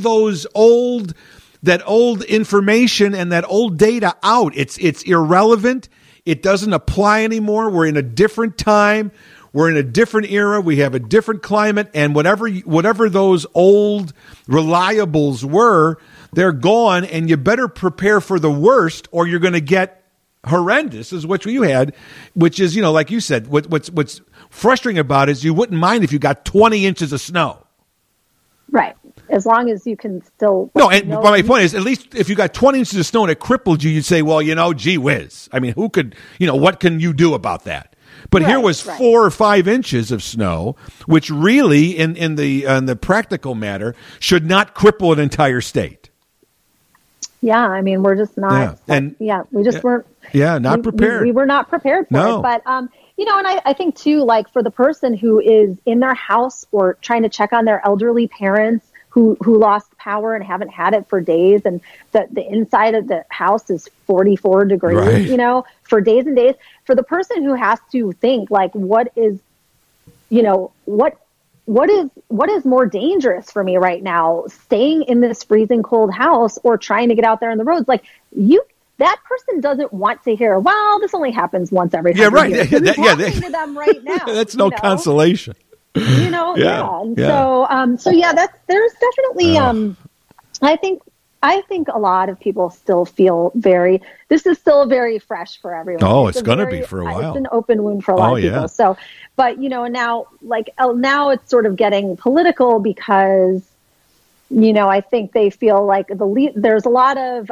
that old information and that old data out. It's irrelevant. It doesn't apply anymore. We're in a different time. We're in a different era. We have a different climate, and whatever those old reliables were, they're gone, and you better prepare for the worst, or you're going to get horrendous, is what you had, which is, like you said, what's frustrating about it is you wouldn't mind if you got 20 inches of snow. Right. As long as you can still... No, but my point is, at least if you got 20 inches of snow and it crippled you, you'd say, well, gee whiz. I mean, who could, what can you do about that? But here was 4 or 5 inches of snow, which really, in the practical matter, should not cripple an entire state. Yeah, I mean, we're just not... we just weren't... Yeah, not prepared. We were not prepared for it. But, and I think, too, for the person who is in their house or trying to check on their elderly parents who lost power and haven't had it for days, and the inside of the house is 44 degrees, for days and days. For the person who has to think, what is more dangerous for me right now, staying in this freezing cold house or trying to get out there on the roads? That person doesn't want to hear, well, this only happens once every 100 years. So he's talking to them right now. That's no consolation. So there's definitely, I think a lot of people still feel this is still very fresh for everyone. Oh, it's going to be for a while. It's an open wound for a lot of people. So, but, now, now it's sort of getting political because, I think they feel like there's a lot of,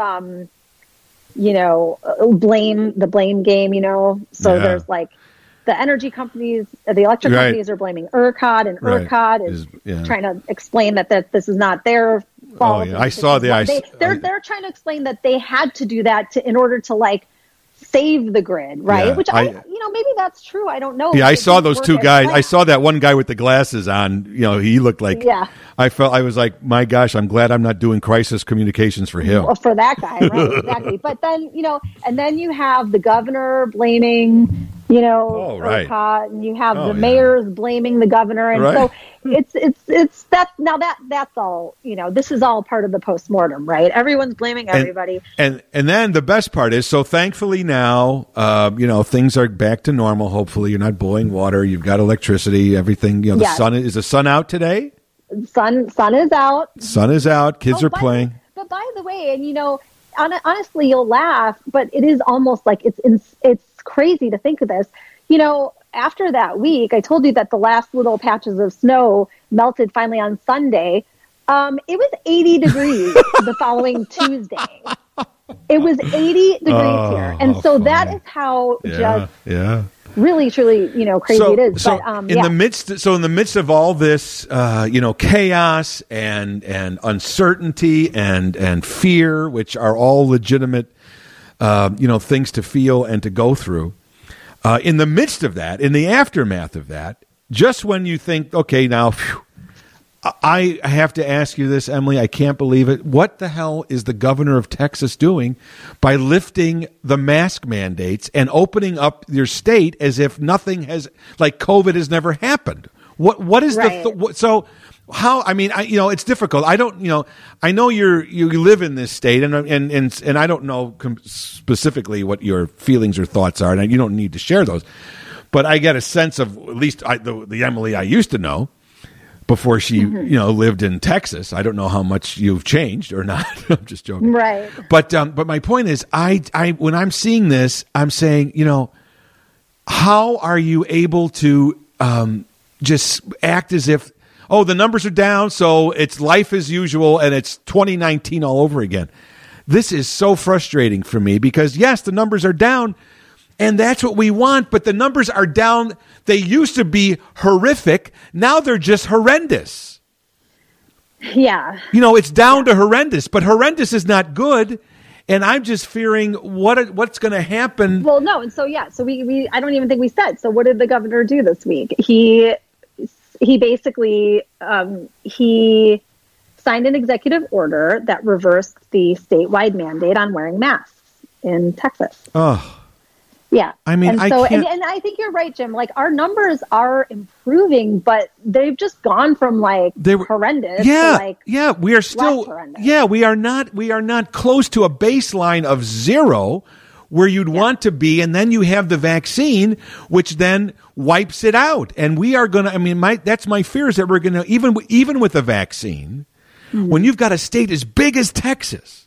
the blame game, so there's the energy companies, the electric companies are blaming ERCOT, and ERCOT is trying to explain that this is not their fault. I saw they're trying to explain that they had to do that in order to save the grid, right? Yeah, Which maybe that's true. I don't know. Yeah, I It saw didn't those work two as guys. planned. I saw that one guy with the glasses on. He looked like. Yeah. I was like, my gosh, I'm glad I'm not doing crisis communications for him. Well, for that guy, right? Exactly. But then and then you have the governor blaming, Oh, right. ERCOT, and you have the yeah. mayors blaming the governor, and Right. so it's that's all. This is all part of the postmortem, right? Everyone's blaming everybody. And then the best part is, so thankfully now, things are back to normal. Hopefully, you're not boiling water. You've got electricity. Everything. The Yes. sun is the sun out today. Sun is out. Sun is out. Kids are playing. But by the way, and honestly, you'll laugh, but it is almost like it's crazy to think of this. After that week, I told you that the last little patches of snow melted finally on Sunday. It was 80 degrees the following Tuesday. It was 80 degrees here, and so funny. that is how just Yeah. really, truly, crazy it is. So But in the midst of all this, chaos and uncertainty and fear, which are all legitimate, things to feel and to go through. In the midst of that, in the aftermath of that, just when you think, okay, now, phew, I have to ask you this, Emily. I can't believe it. What the hell is the governor of Texas doing by lifting the mask mandates and opening up your state as if nothing has, like COVID has never happened? What is right. so? How? I mean, it's difficult. I don't. I know you live in this state, and I don't know specifically what your feelings or thoughts are, and you don't need to share those. But I get a sense of at least the Emily I used to know before she, lived in Texas. I don't know how much you've changed or not. I'm just joking. Right. But my point is, I when I'm seeing this, I'm saying, how are you able to just act as if, the numbers are down, so it's life as usual, and it's 2019 all over again. This is so frustrating for me because, yes, the numbers are down, and that's what we want, but the numbers are down. They used to be horrific. Now they're just horrendous. Yeah. It's down to horrendous, but horrendous is not good. And I'm just fearing what's going to happen. Well, no. And so, we I don't even think we said. So what did the governor do this week? He basically, he signed an executive order that reversed the statewide mandate on wearing masks in Texas. Oh. Yeah. I mean, and I think you're right, Jim. Like, our numbers are improving, but they've just gone from horrendous to we are still horrendous. Yeah, we are not close to a baseline of zero where you'd want to be, and then you have the vaccine, which then wipes it out. And we are going to, that's my fear, is that we're going to, even with the vaccine, when you've got a state as big as Texas,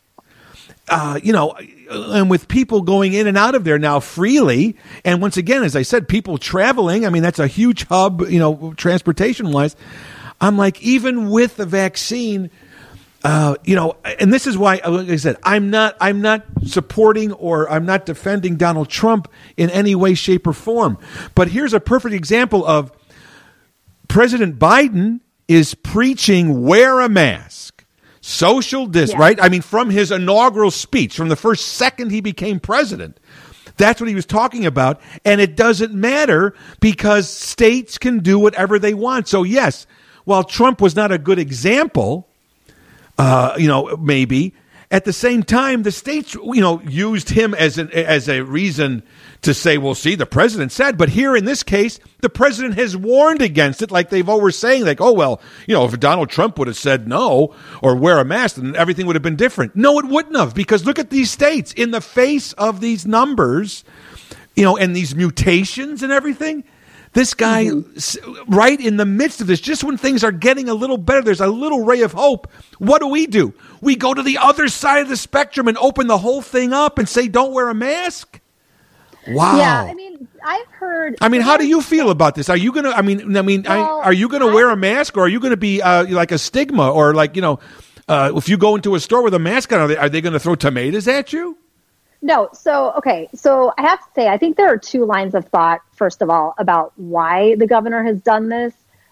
and with people going in and out of there now freely, and once again, as I said, people traveling, that's a huge hub, transportation-wise. I'm like, even with the vaccine, and this is why, like I said, I'm not supporting or I'm not defending Donald Trump in any way, shape, or form. But here's a perfect example of President Biden is preaching wear a mask, social distance, right? From his inaugural speech, from the first second he became president, that's what he was talking about. And it doesn't matter because states can do whatever they want. So yes, while Trump was not a good example, maybe at the same time, the states, used him as a reason to say, well, see, the president said, but here in this case, the president has warned against it. Like they've always saying, like, oh, well, if Donald Trump would have said no or wear a mask, then everything would have been different. No, it wouldn't have, because look at these states in the face of these numbers, and these mutations and everything. This guy, right in the midst of this, just when things are getting a little better, there's a little ray of hope. What do? We go to the other side of the spectrum and open the whole thing up and say, don't wear a mask? Wow. Yeah, I've heard. How do you feel about this? Are you going to, are you going to wear a mask, or are you going to be like a stigma, or if you go into a store with a mask on, are they going to throw tomatoes at you? No. So I have to say, I think there are two lines of thought, first of all, about why the governor has done this.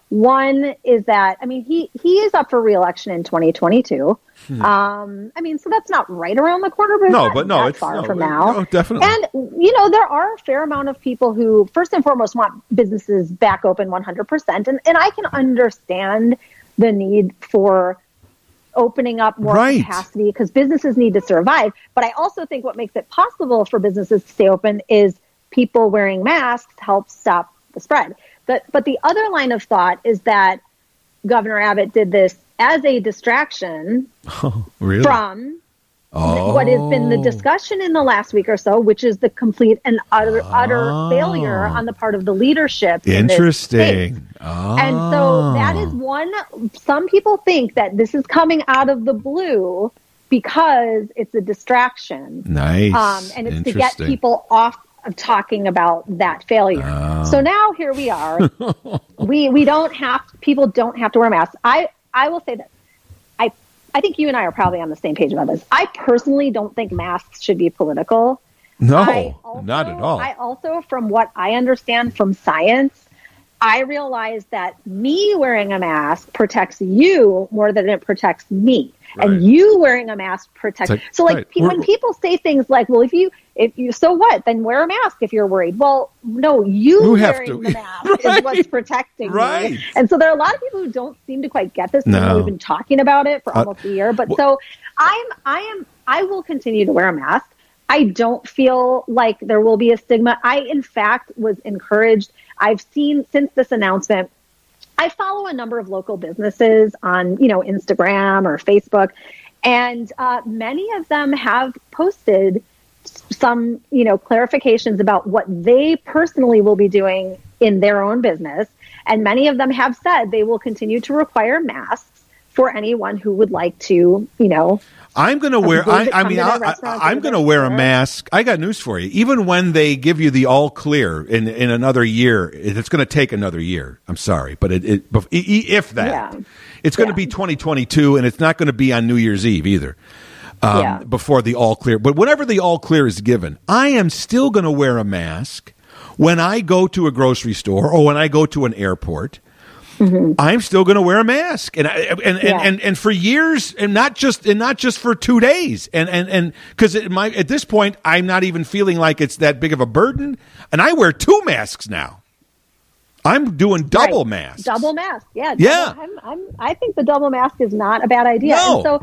One is that, I mean, he is up for re-election in 2022. I mean, so that's not right around the corner, but it's far from now. No, definitely. And, there are a fair amount of people who, first and foremost, want businesses back open 100%. And I can understand the need for opening up more capacity because businesses need to survive. But I also think what makes it possible for businesses to stay open is people wearing masks help stop the spread. But the other line of thought is that Governor Abbott did this as a distraction from what has been the discussion in the last week or so, which is the complete and utter failure on the part of the leadership. Interesting. And so that is one. Some people think that this is coming out of the blue because it's a distraction. Nice. And it's to get people off of talking about that failure. So now here we are. People don't have to wear masks. I will say that I think you and I are probably on the same page about this. I personally don't think masks should be political. No, not at all. I also, from what I understand from science, I realize that me wearing a mask protects you more than it protects me. Right. And you wearing a mask protects. When people say things like, well, if you, so what? Then wear a mask if you're worried. Well, no, you wearing the mask is what's protecting me. And so there are a lot of people who don't seem to quite get this. We've been talking about it for almost a year. But so I will continue to wear a mask. I don't feel like there will be a stigma. I, in fact, was encouraged. I've seen since this announcement, I follow a number of local businesses on, Instagram or Facebook, and many of them have posted some, clarifications about what they personally will be doing in their own business. And many of them have said they will continue to require masks for anyone who would like to, I'm going to wear. I'm going to wear a mask. I got news for you. Even when they give you the all clear in another year, it's going to take another year. I'm sorry, but if that, it's going to be 2022, and it's not going to be on New Year's Eve either. Before the all clear, but whenever the all clear is given, I am still going to wear a mask when I go to a grocery store or when I go to an airport. Mm-hmm. I'm still going to wear a mask, and for years, and not just for 2 days, and because at this point I'm not even feeling like it's that big of a burden, and I wear 2 masks now. I'm doing double masks. Double mask, yeah. I think the double mask is not a bad idea. No. And so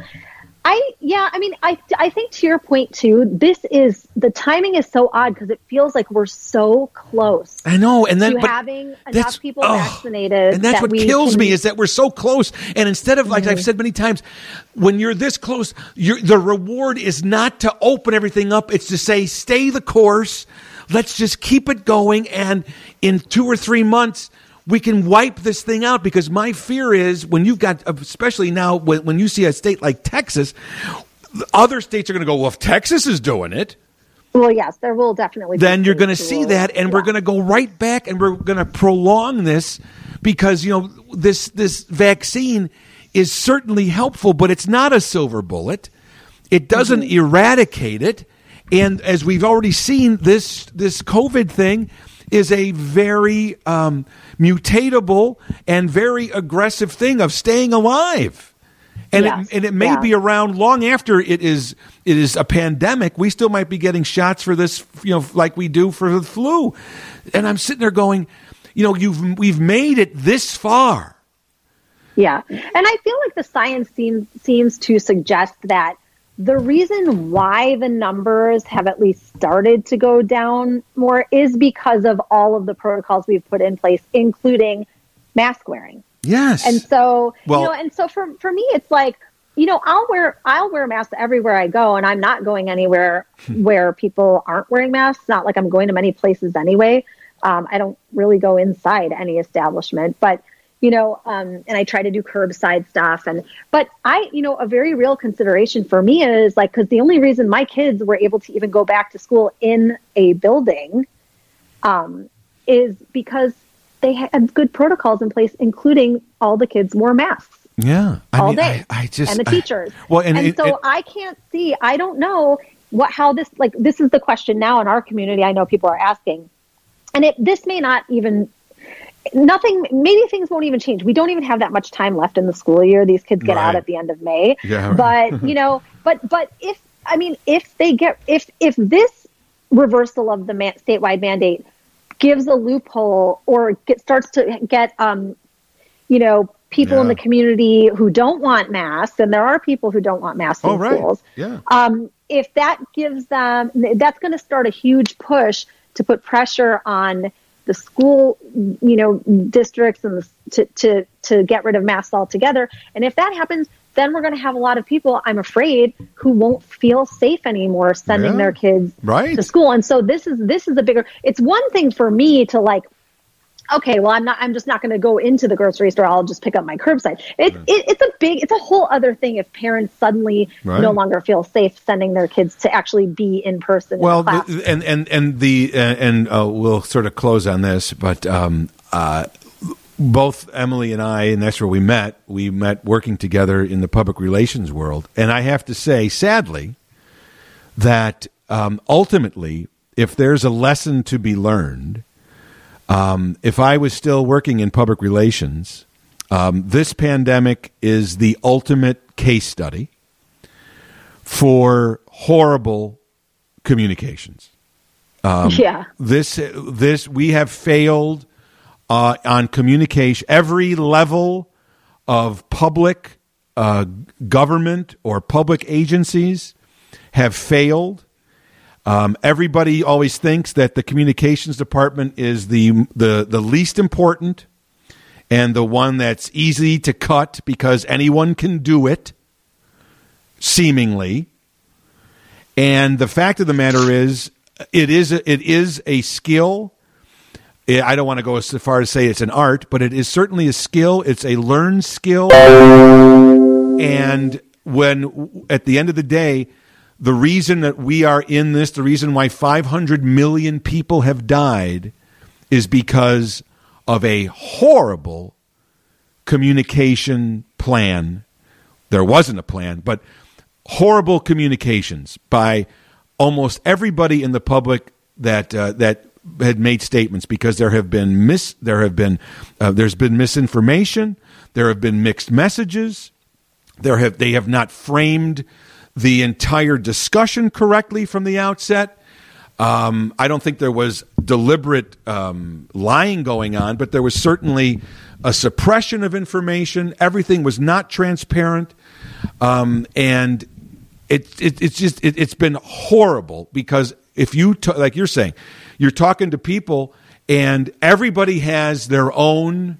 I think to your point too, the timing is so odd because it feels like we're so close. I know, and then having enough people vaccinated, and that's what kills me is that we're so close. And instead of, like I've said many times, when you're this close, the reward is not to open everything up; it's to say, stay the course. Let's just keep it going, and in 2 or 3 months, we can wipe this thing out, because my fear is when you've got, especially now, when you see a state like Texas, other states are going to go, well, if Texas is doing it. Well, yes, there will definitely be. Then you're going to see that, and we're going to go right back, and we're going to prolong this, because, this vaccine is certainly helpful, but it's not a silver bullet. It doesn't eradicate it. And as we've already seen, this COVID thing is a very mutatable and very aggressive thing of staying alive. And it may be around long after it is a pandemic. We still might be getting shots for this, like we do for the flu. And I'm sitting there going, we've made it this far. Yeah. And I feel like the science seems to suggest that the reason why the numbers have at least started to go down more is because of all of the protocols we've put in place, including mask wearing. Yes. And so, for me, it's like, I'll wear masks everywhere I go, and I'm not going anywhere where people aren't wearing masks. Not like I'm going to many places anyway. I don't really go inside any establishment, but and I try to do curbside stuff. But a very real consideration for me is like, because the only reason my kids were able to even go back to school in a building is because they had good protocols in place, including all the kids wore masks. Yeah. All day. And the teachers. I can't see, I don't know how this is the question now in our community. I know people are asking, and this may not even, nothing, maybe things won't even change. We don't even have that much time left in the school year. These kids get out at the end of May. Yeah. But, but if this reversal of the statewide mandate gives a loophole or starts to get, people in the community who don't want masks, and there are people who don't want masks in schools. Yeah. If that gives them, that's going to start a huge push to put pressure on the school, districts and to get rid of masks altogether. And if that happens, then we're going to have a lot of people, I'm afraid, who won't feel safe anymore sending their kids to school. And so this is a bigger. It's one thing for me to okay, well, I'm just not going to go into the grocery store. I'll just pick up my curbside. It's a whole other thing if parents suddenly no longer feel safe sending their kids to actually be in person. Well, in class. And we'll sort of close on this, but both Emily and I, and that's where we met working together in the public relations world. And I have to say, sadly, that ultimately, if there's a lesson to be learned, if I was still working in public relations, this pandemic is the ultimate case study for horrible communications. This we have failed on communication. Every level of public government or public agencies have failed. Everybody always thinks that the communications department is the least important and the one that's easy to cut because anyone can do it, seemingly. And the fact of the matter is, it is a skill. I don't want to go as far as say it's an art, but it is certainly a skill. It's a learned skill. And when at the end of the day, the reason that we are in this, the reason why 500 million people have died is because of a horrible communication plan. There wasn't a plan, but horrible communications by almost everybody in the public that had made statements, because there's been misinformation, there have been mixed messages, they have not framed the entire discussion correctly from the outset. I don't think there was deliberate lying going on, but there was certainly a suppression of information. Everything was not transparent, and it's been horrible, because if you like you're saying, you're talking to people and everybody has their own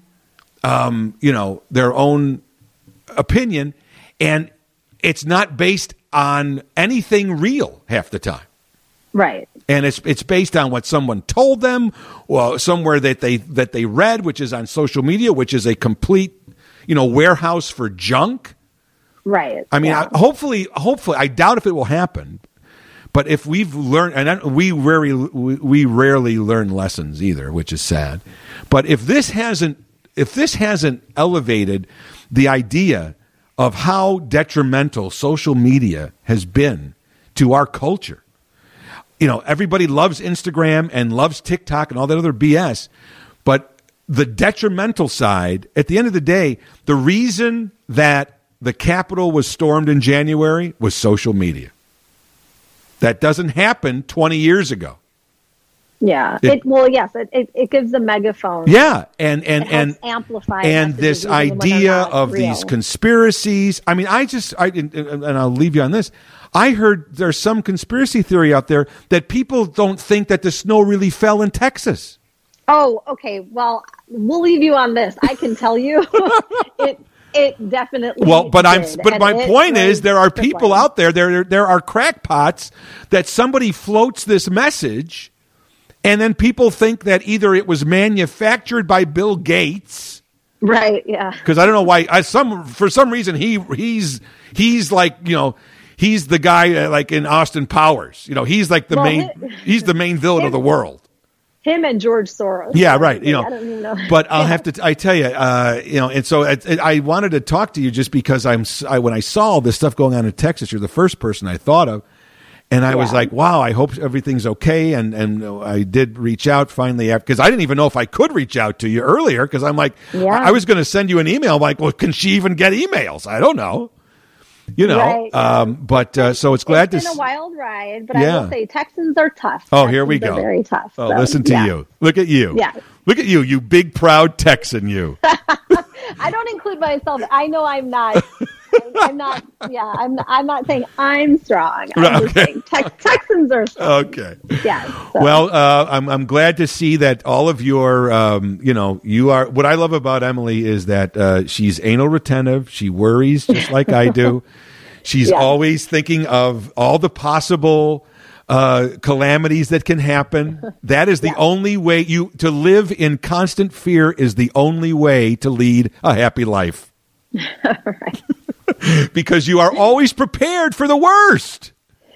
their own opinion, and it's not based on anything real half the time. Right. And it's based on what someone told them, well, somewhere that they read, which is on social media, which is a complete, warehouse for junk. Right. I mean, hopefully, I doubt if it will happen. But if we've learned, and we rarely learn lessons either, which is sad. But if this hasn't elevated the idea of how detrimental social media has been to our culture. Everybody loves Instagram and loves TikTok and all that other BS, but the detrimental side, at the end of the day, the reason that the Capitol was stormed in January was social media. That doesn't happen 20 years ago. Yeah. It gives a megaphone. Yeah. And amplify. And this idea of real. These conspiracies. I mean, and I'll leave you on this. I heard there's some conspiracy theory out there that people don't think that the snow really fell in Texas. Oh, okay. Well, we'll leave you on this. I can tell you it definitely. Well, but my point is, there are people out there. There are crackpots that somebody floats this message. And then people think that either it was manufactured by Bill Gates, right? Yeah, because I don't know why. For some reason he's like he's the guy like in Austin Powers. He's like he's the main villain of the world. Him and George Soros. Yeah, right. I don't even know. But I'll have to. I tell you, and so I wanted to talk to you just because when I saw all this stuff going on in Texas, you're the first person I thought of. And I was like, wow, I hope everything's okay. And I did reach out finally because I didn't even know if I could reach out to you earlier because I'm like, I was going to send you an email. I'm like, well, can she even get emails? I don't know. Right. So it's glad it's to. It's been a wild ride, but I will say Texans are tough. Oh, here we go. Very tough. Oh, so, listen to you. Look at you. Yeah. Look at you, you big proud Texan. You. I don't include myself. I know I'm not. I'm not. Yeah, I'm not saying I'm strong. I'm just saying Texans are strong. Okay. Yeah. So. Well, I'm glad to see that all of your, you are. What I love about Emily is that she's anal retentive. She worries just like I do. She's always thinking of all the possible calamities that can happen. That is the only way to live in constant fear is the only way to lead a happy life. Right. Because you are always prepared for the worst.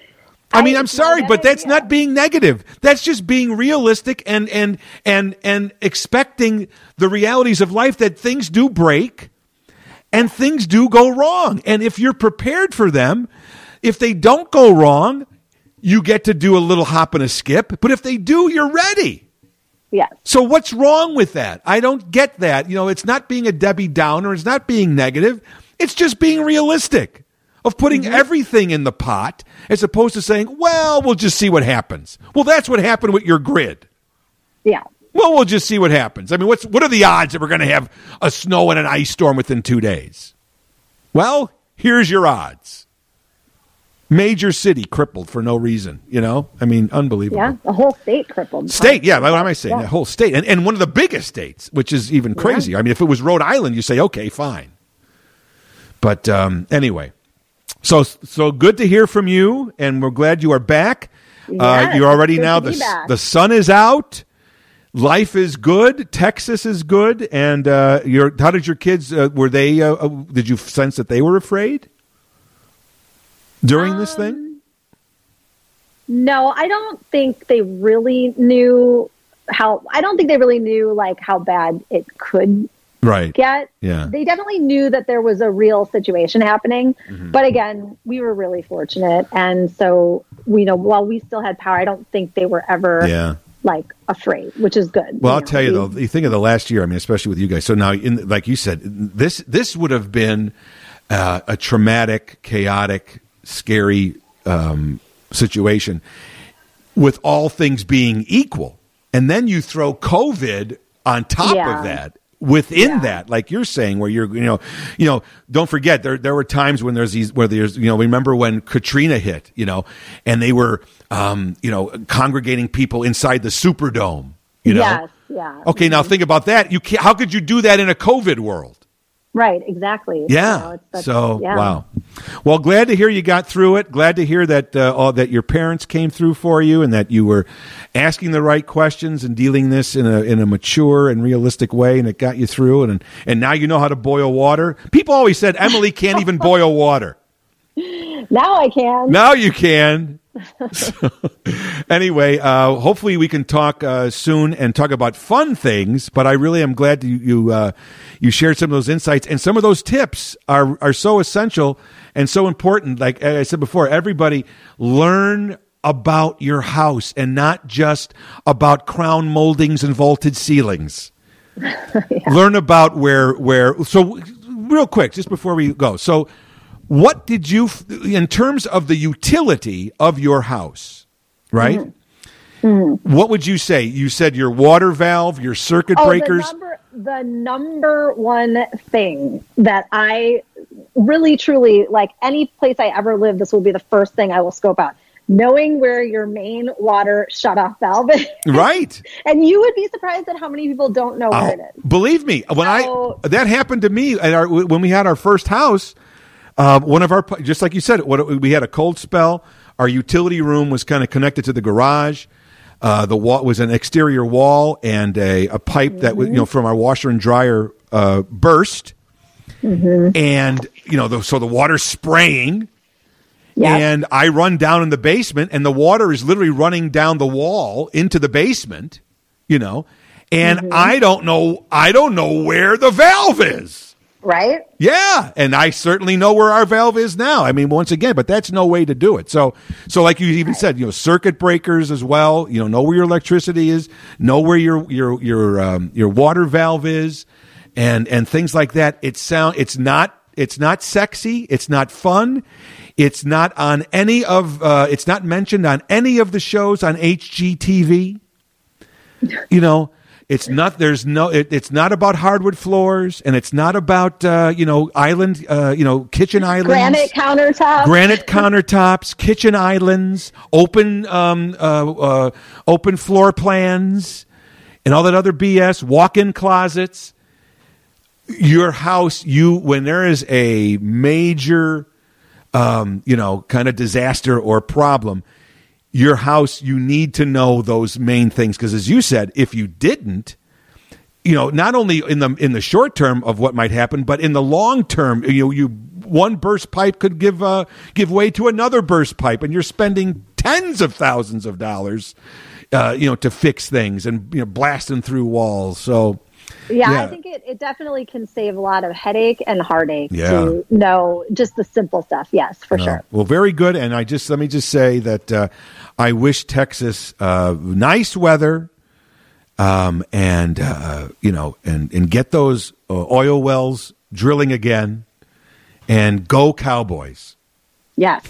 I mean, I'm sorry, but that's not being negative. That's just being realistic and expecting the realities of life that things do break and things do go wrong. And if you're prepared for them, if they don't go wrong, you get to do a little hop and a skip. But if they do, you're ready. Yeah. So what's wrong with that? I don't get that. It's not being a Debbie Downer. It's not being negative. It's just being realistic of putting everything in the pot as opposed to saying, well, we'll just see what happens. Well, that's what happened with your grid. Yeah. Well, we'll just see what happens. I mean, what are the odds that we're going to have a snow and an ice storm within 2 days? Well, here's your odds. Major city crippled for no reason, I mean, unbelievable. Yeah, the whole state crippled. State, what am I saying? The whole state. And one of the biggest states, which is even crazier. I mean, if it was Rhode Island, you say, okay, fine. But anyway, so good to hear from you, and we're glad you are back. You're already now, the sun is out. Life is good. Texas is good. And how did your kids, were they, did you sense that they were afraid during this thing? No, I don't think they really knew how bad it could get. Yeah. They definitely knew that there was a real situation happening. Mm-hmm. But again, we were really fortunate. And so, while we still had power, I don't think they were ever afraid, which is good. Well, I'll tell you though, you think of the last year, I mean, especially with you guys. So now, like you said, this would have been a traumatic, chaotic, scary situation with all things being equal. And then you throw COVID on top of that. Within that, like you're saying, where you're, don't forget there were times when there's remember when Katrina hit, and they were, congregating people inside the Superdome, Yes, yeah. Okay, now think about that. How could you do that in a COVID world? Right, exactly. Yeah. Wow. Well, glad to hear you got through it. Glad to hear that that your parents came through for you and that you were asking the right questions and dealing this in a mature and realistic way, and it got you through. And now you know how to boil water. People always said Emily can't even boil water. Now I can. Now you can. So, anyway, hopefully we can talk soon and talk about fun things. But I really am glad you shared some of those insights, and some of those tips are so essential and so important. Like I said before, everybody learn about your house and not just about crown moldings and vaulted ceilings. Learn about where. So real quick, just before we go, so. What did you, in terms of the utility of your house, right? Mm-hmm. What would you say? You said your water valve, your circuit breakers. The number one thing that I really, truly, like any place I ever live, this will be the first thing I will scope out. Knowing where your main water shutoff valve is. Right. And you would be surprised at how many people don't know where it is. Believe me, that happened to me when we had our first house. One of our, just like you said, we had a cold spell. Our utility room was kind of connected to the garage. The wall was an exterior wall, and a pipe that was, from our washer and dryer burst, and so the water's spraying. Yep. And I run down in the basement, and the water is literally running down the wall into the basement. And I don't know where the valve is. Right? Yeah, and I certainly know where our valve is now. I mean, once again, but that's no way to do it. So like you even said, circuit breakers as well. Know where your electricity is, know where your water valve is, and things like that. It's not sexy. It's not fun. It's not on any of. It's not mentioned on any of the shows on HGTV. It's not. It's not about hardwood floors, and it's not about island. Kitchen islands, granite countertops, kitchen islands, open floor plans, and all that other BS. Walk-in closets. Your house, when there is a major, kind of disaster or problem. Your house, you need to know those main things, because as you said, if you didn't, not only in the short term of what might happen, but in the long term, one burst pipe could give way to another burst pipe, and you're spending tens of thousands of dollars, to fix things and blasting through walls. So. Yeah, I think it definitely can save a lot of headache and heartache to know just the simple stuff. Yes, for sure. Well, very good. And let me just say that I wish Texas nice weather, and get those oil wells drilling again, and go Cowboys. Yes.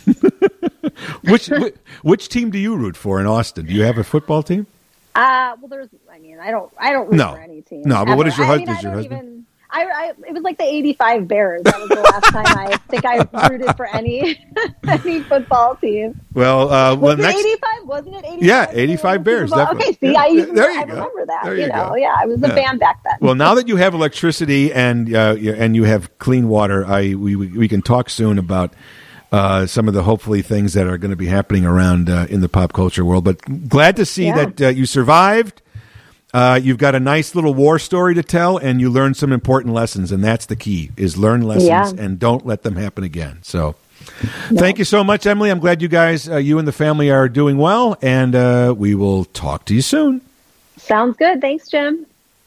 Which team do you root for in Austin? Do you have a football team? Well, I don't root for any team. No, but what is your husband? It was like the '85 Bears. That was the last time I think I rooted for any football team. Well, was it '85? Wasn't it '85? Yeah, '85 Bears. Definitely. Okay, see, I remember that. Yeah, I was a fan back then. Well, now that you have electricity and you have clean water, we can talk soon about. Some of the hopefully things that are going to be happening around in the pop culture world. But glad to see that you survived. You've got a nice little war story to tell, and you learned some important lessons, and that's the key, is learn lessons and don't let them happen again. So thank you so much, Emily. I'm glad you guys, you and the family are doing well, and we will talk to you soon. Sounds good. Thanks, Jim.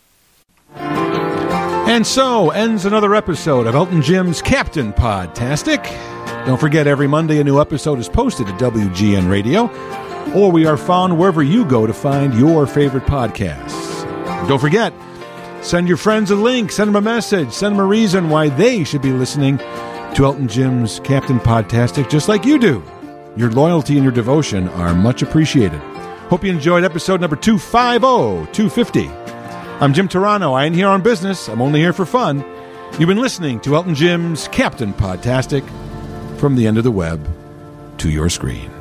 And so ends another episode of Elton Jim's Captain Podtastic. Don't forget, every Monday a new episode is posted at WGN Radio, or we are found wherever you go to find your favorite podcasts. Don't forget, send your friends a link, send them a message, send them a reason why they should be listening to Elton Jim's Captain Podtastic, just like you do. Your loyalty and your devotion are much appreciated. Hope you enjoyed episode number 250. I'm Jim Turano. I ain't here on business. I'm only here for fun. You've been listening to Elton Jim's Captain Podtastic. From the end of the web to your screen.